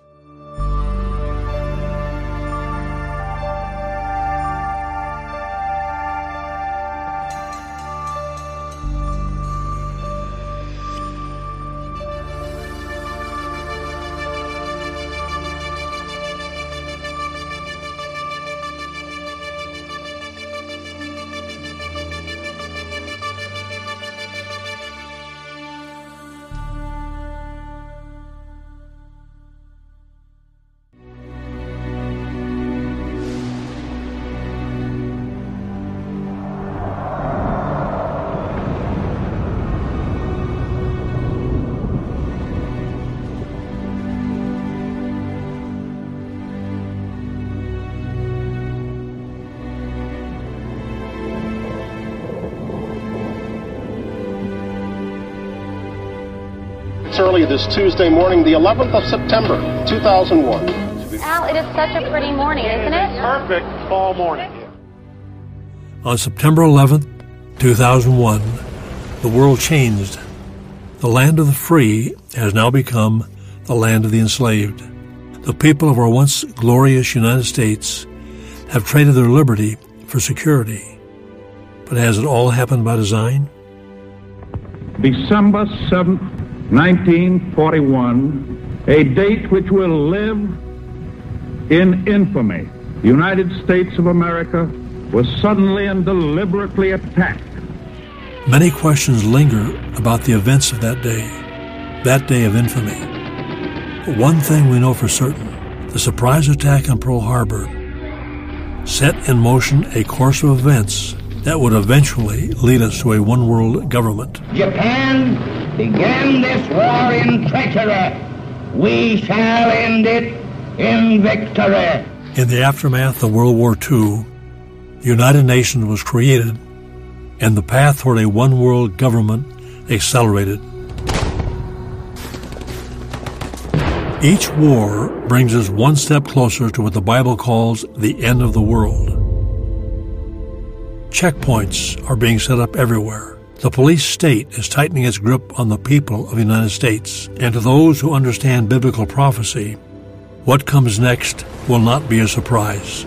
Early this Tuesday morning, the 11th of September, 2001. Al, it is such a pretty morning, isn't it? Perfect fall morning. On September 11th, 2001, the world changed. The land of the free has now become the land of the enslaved. The people of our once glorious United States have traded their liberty for security. But has it all happened by design? December 7th, 1941, a date which will live in infamy. The United States of America was suddenly and deliberately attacked. Many questions linger about the events of that day of infamy. But one thing we know for certain, the surprise attack on Pearl Harbor set in motion a course of events that would eventually lead us to a one-world government. Japan began this war in treachery. We shall end it in victory. In the aftermath of World War II, the United Nations was created, and the path toward a one-world government accelerated. Each war brings us one step closer to what the Bible calls the end of the world. Checkpoints are being set up everywhere. The police state is tightening its grip on the people of the United States. And to those who understand biblical prophecy, what comes next will not be a surprise.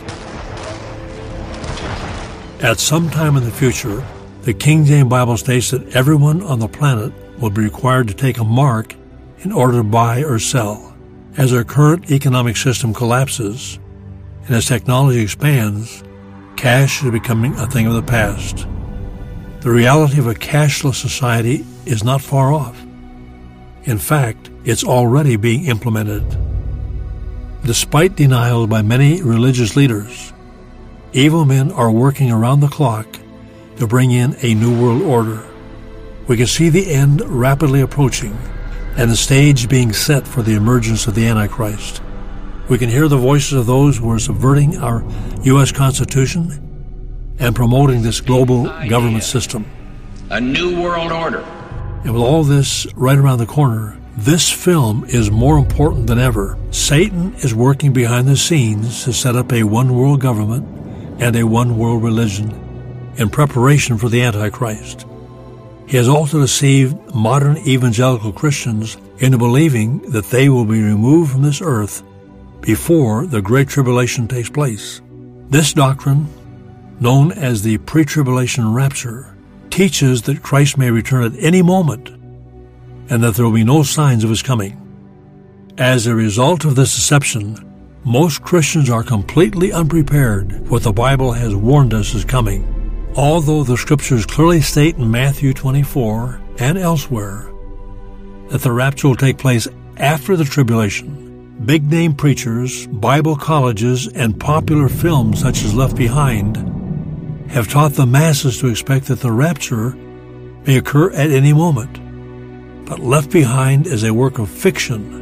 At some time in the future, the King James Bible states that everyone on the planet will be required to take a mark in order to buy or sell. As our current economic system collapses, and as technology expands, cash is becoming a thing of the past. The reality of a cashless society is not far off. In fact, it's already being implemented. Despite denials by many religious leaders, evil men are working around the clock to bring in a new world order. We can see the end rapidly approaching and the stage being set for the emergence of the Antichrist. We can hear the voices of those who are subverting our U.S. Constitution and promoting this global government system. A new world order. And with all this right around the corner, this film is more important than ever. Satan is working behind the scenes to set up a one-world government and a one-world religion in preparation for the Antichrist. He has also deceived modern evangelical Christians into believing that they will be removed from this earth before the Great Tribulation takes place. This doctrine, known as the pre-tribulation rapture, teaches that Christ may return at any moment and that there will be no signs of his coming. As a result of this deception, most Christians are completely unprepared for what the Bible has warned us is coming. Although the Scriptures clearly state in Matthew 24 and elsewhere that the rapture will take place after the tribulation, big-name preachers, Bible colleges, and popular films such as Left Behind have taught the masses to expect that the rapture may occur at any moment. But Left Behind is a work of fiction.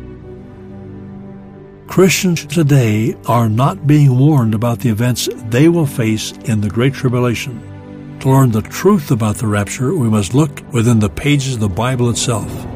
Christians today are not being warned about the events they will face in the Great Tribulation. To learn the truth about the rapture, we must look within the pages of the Bible itself.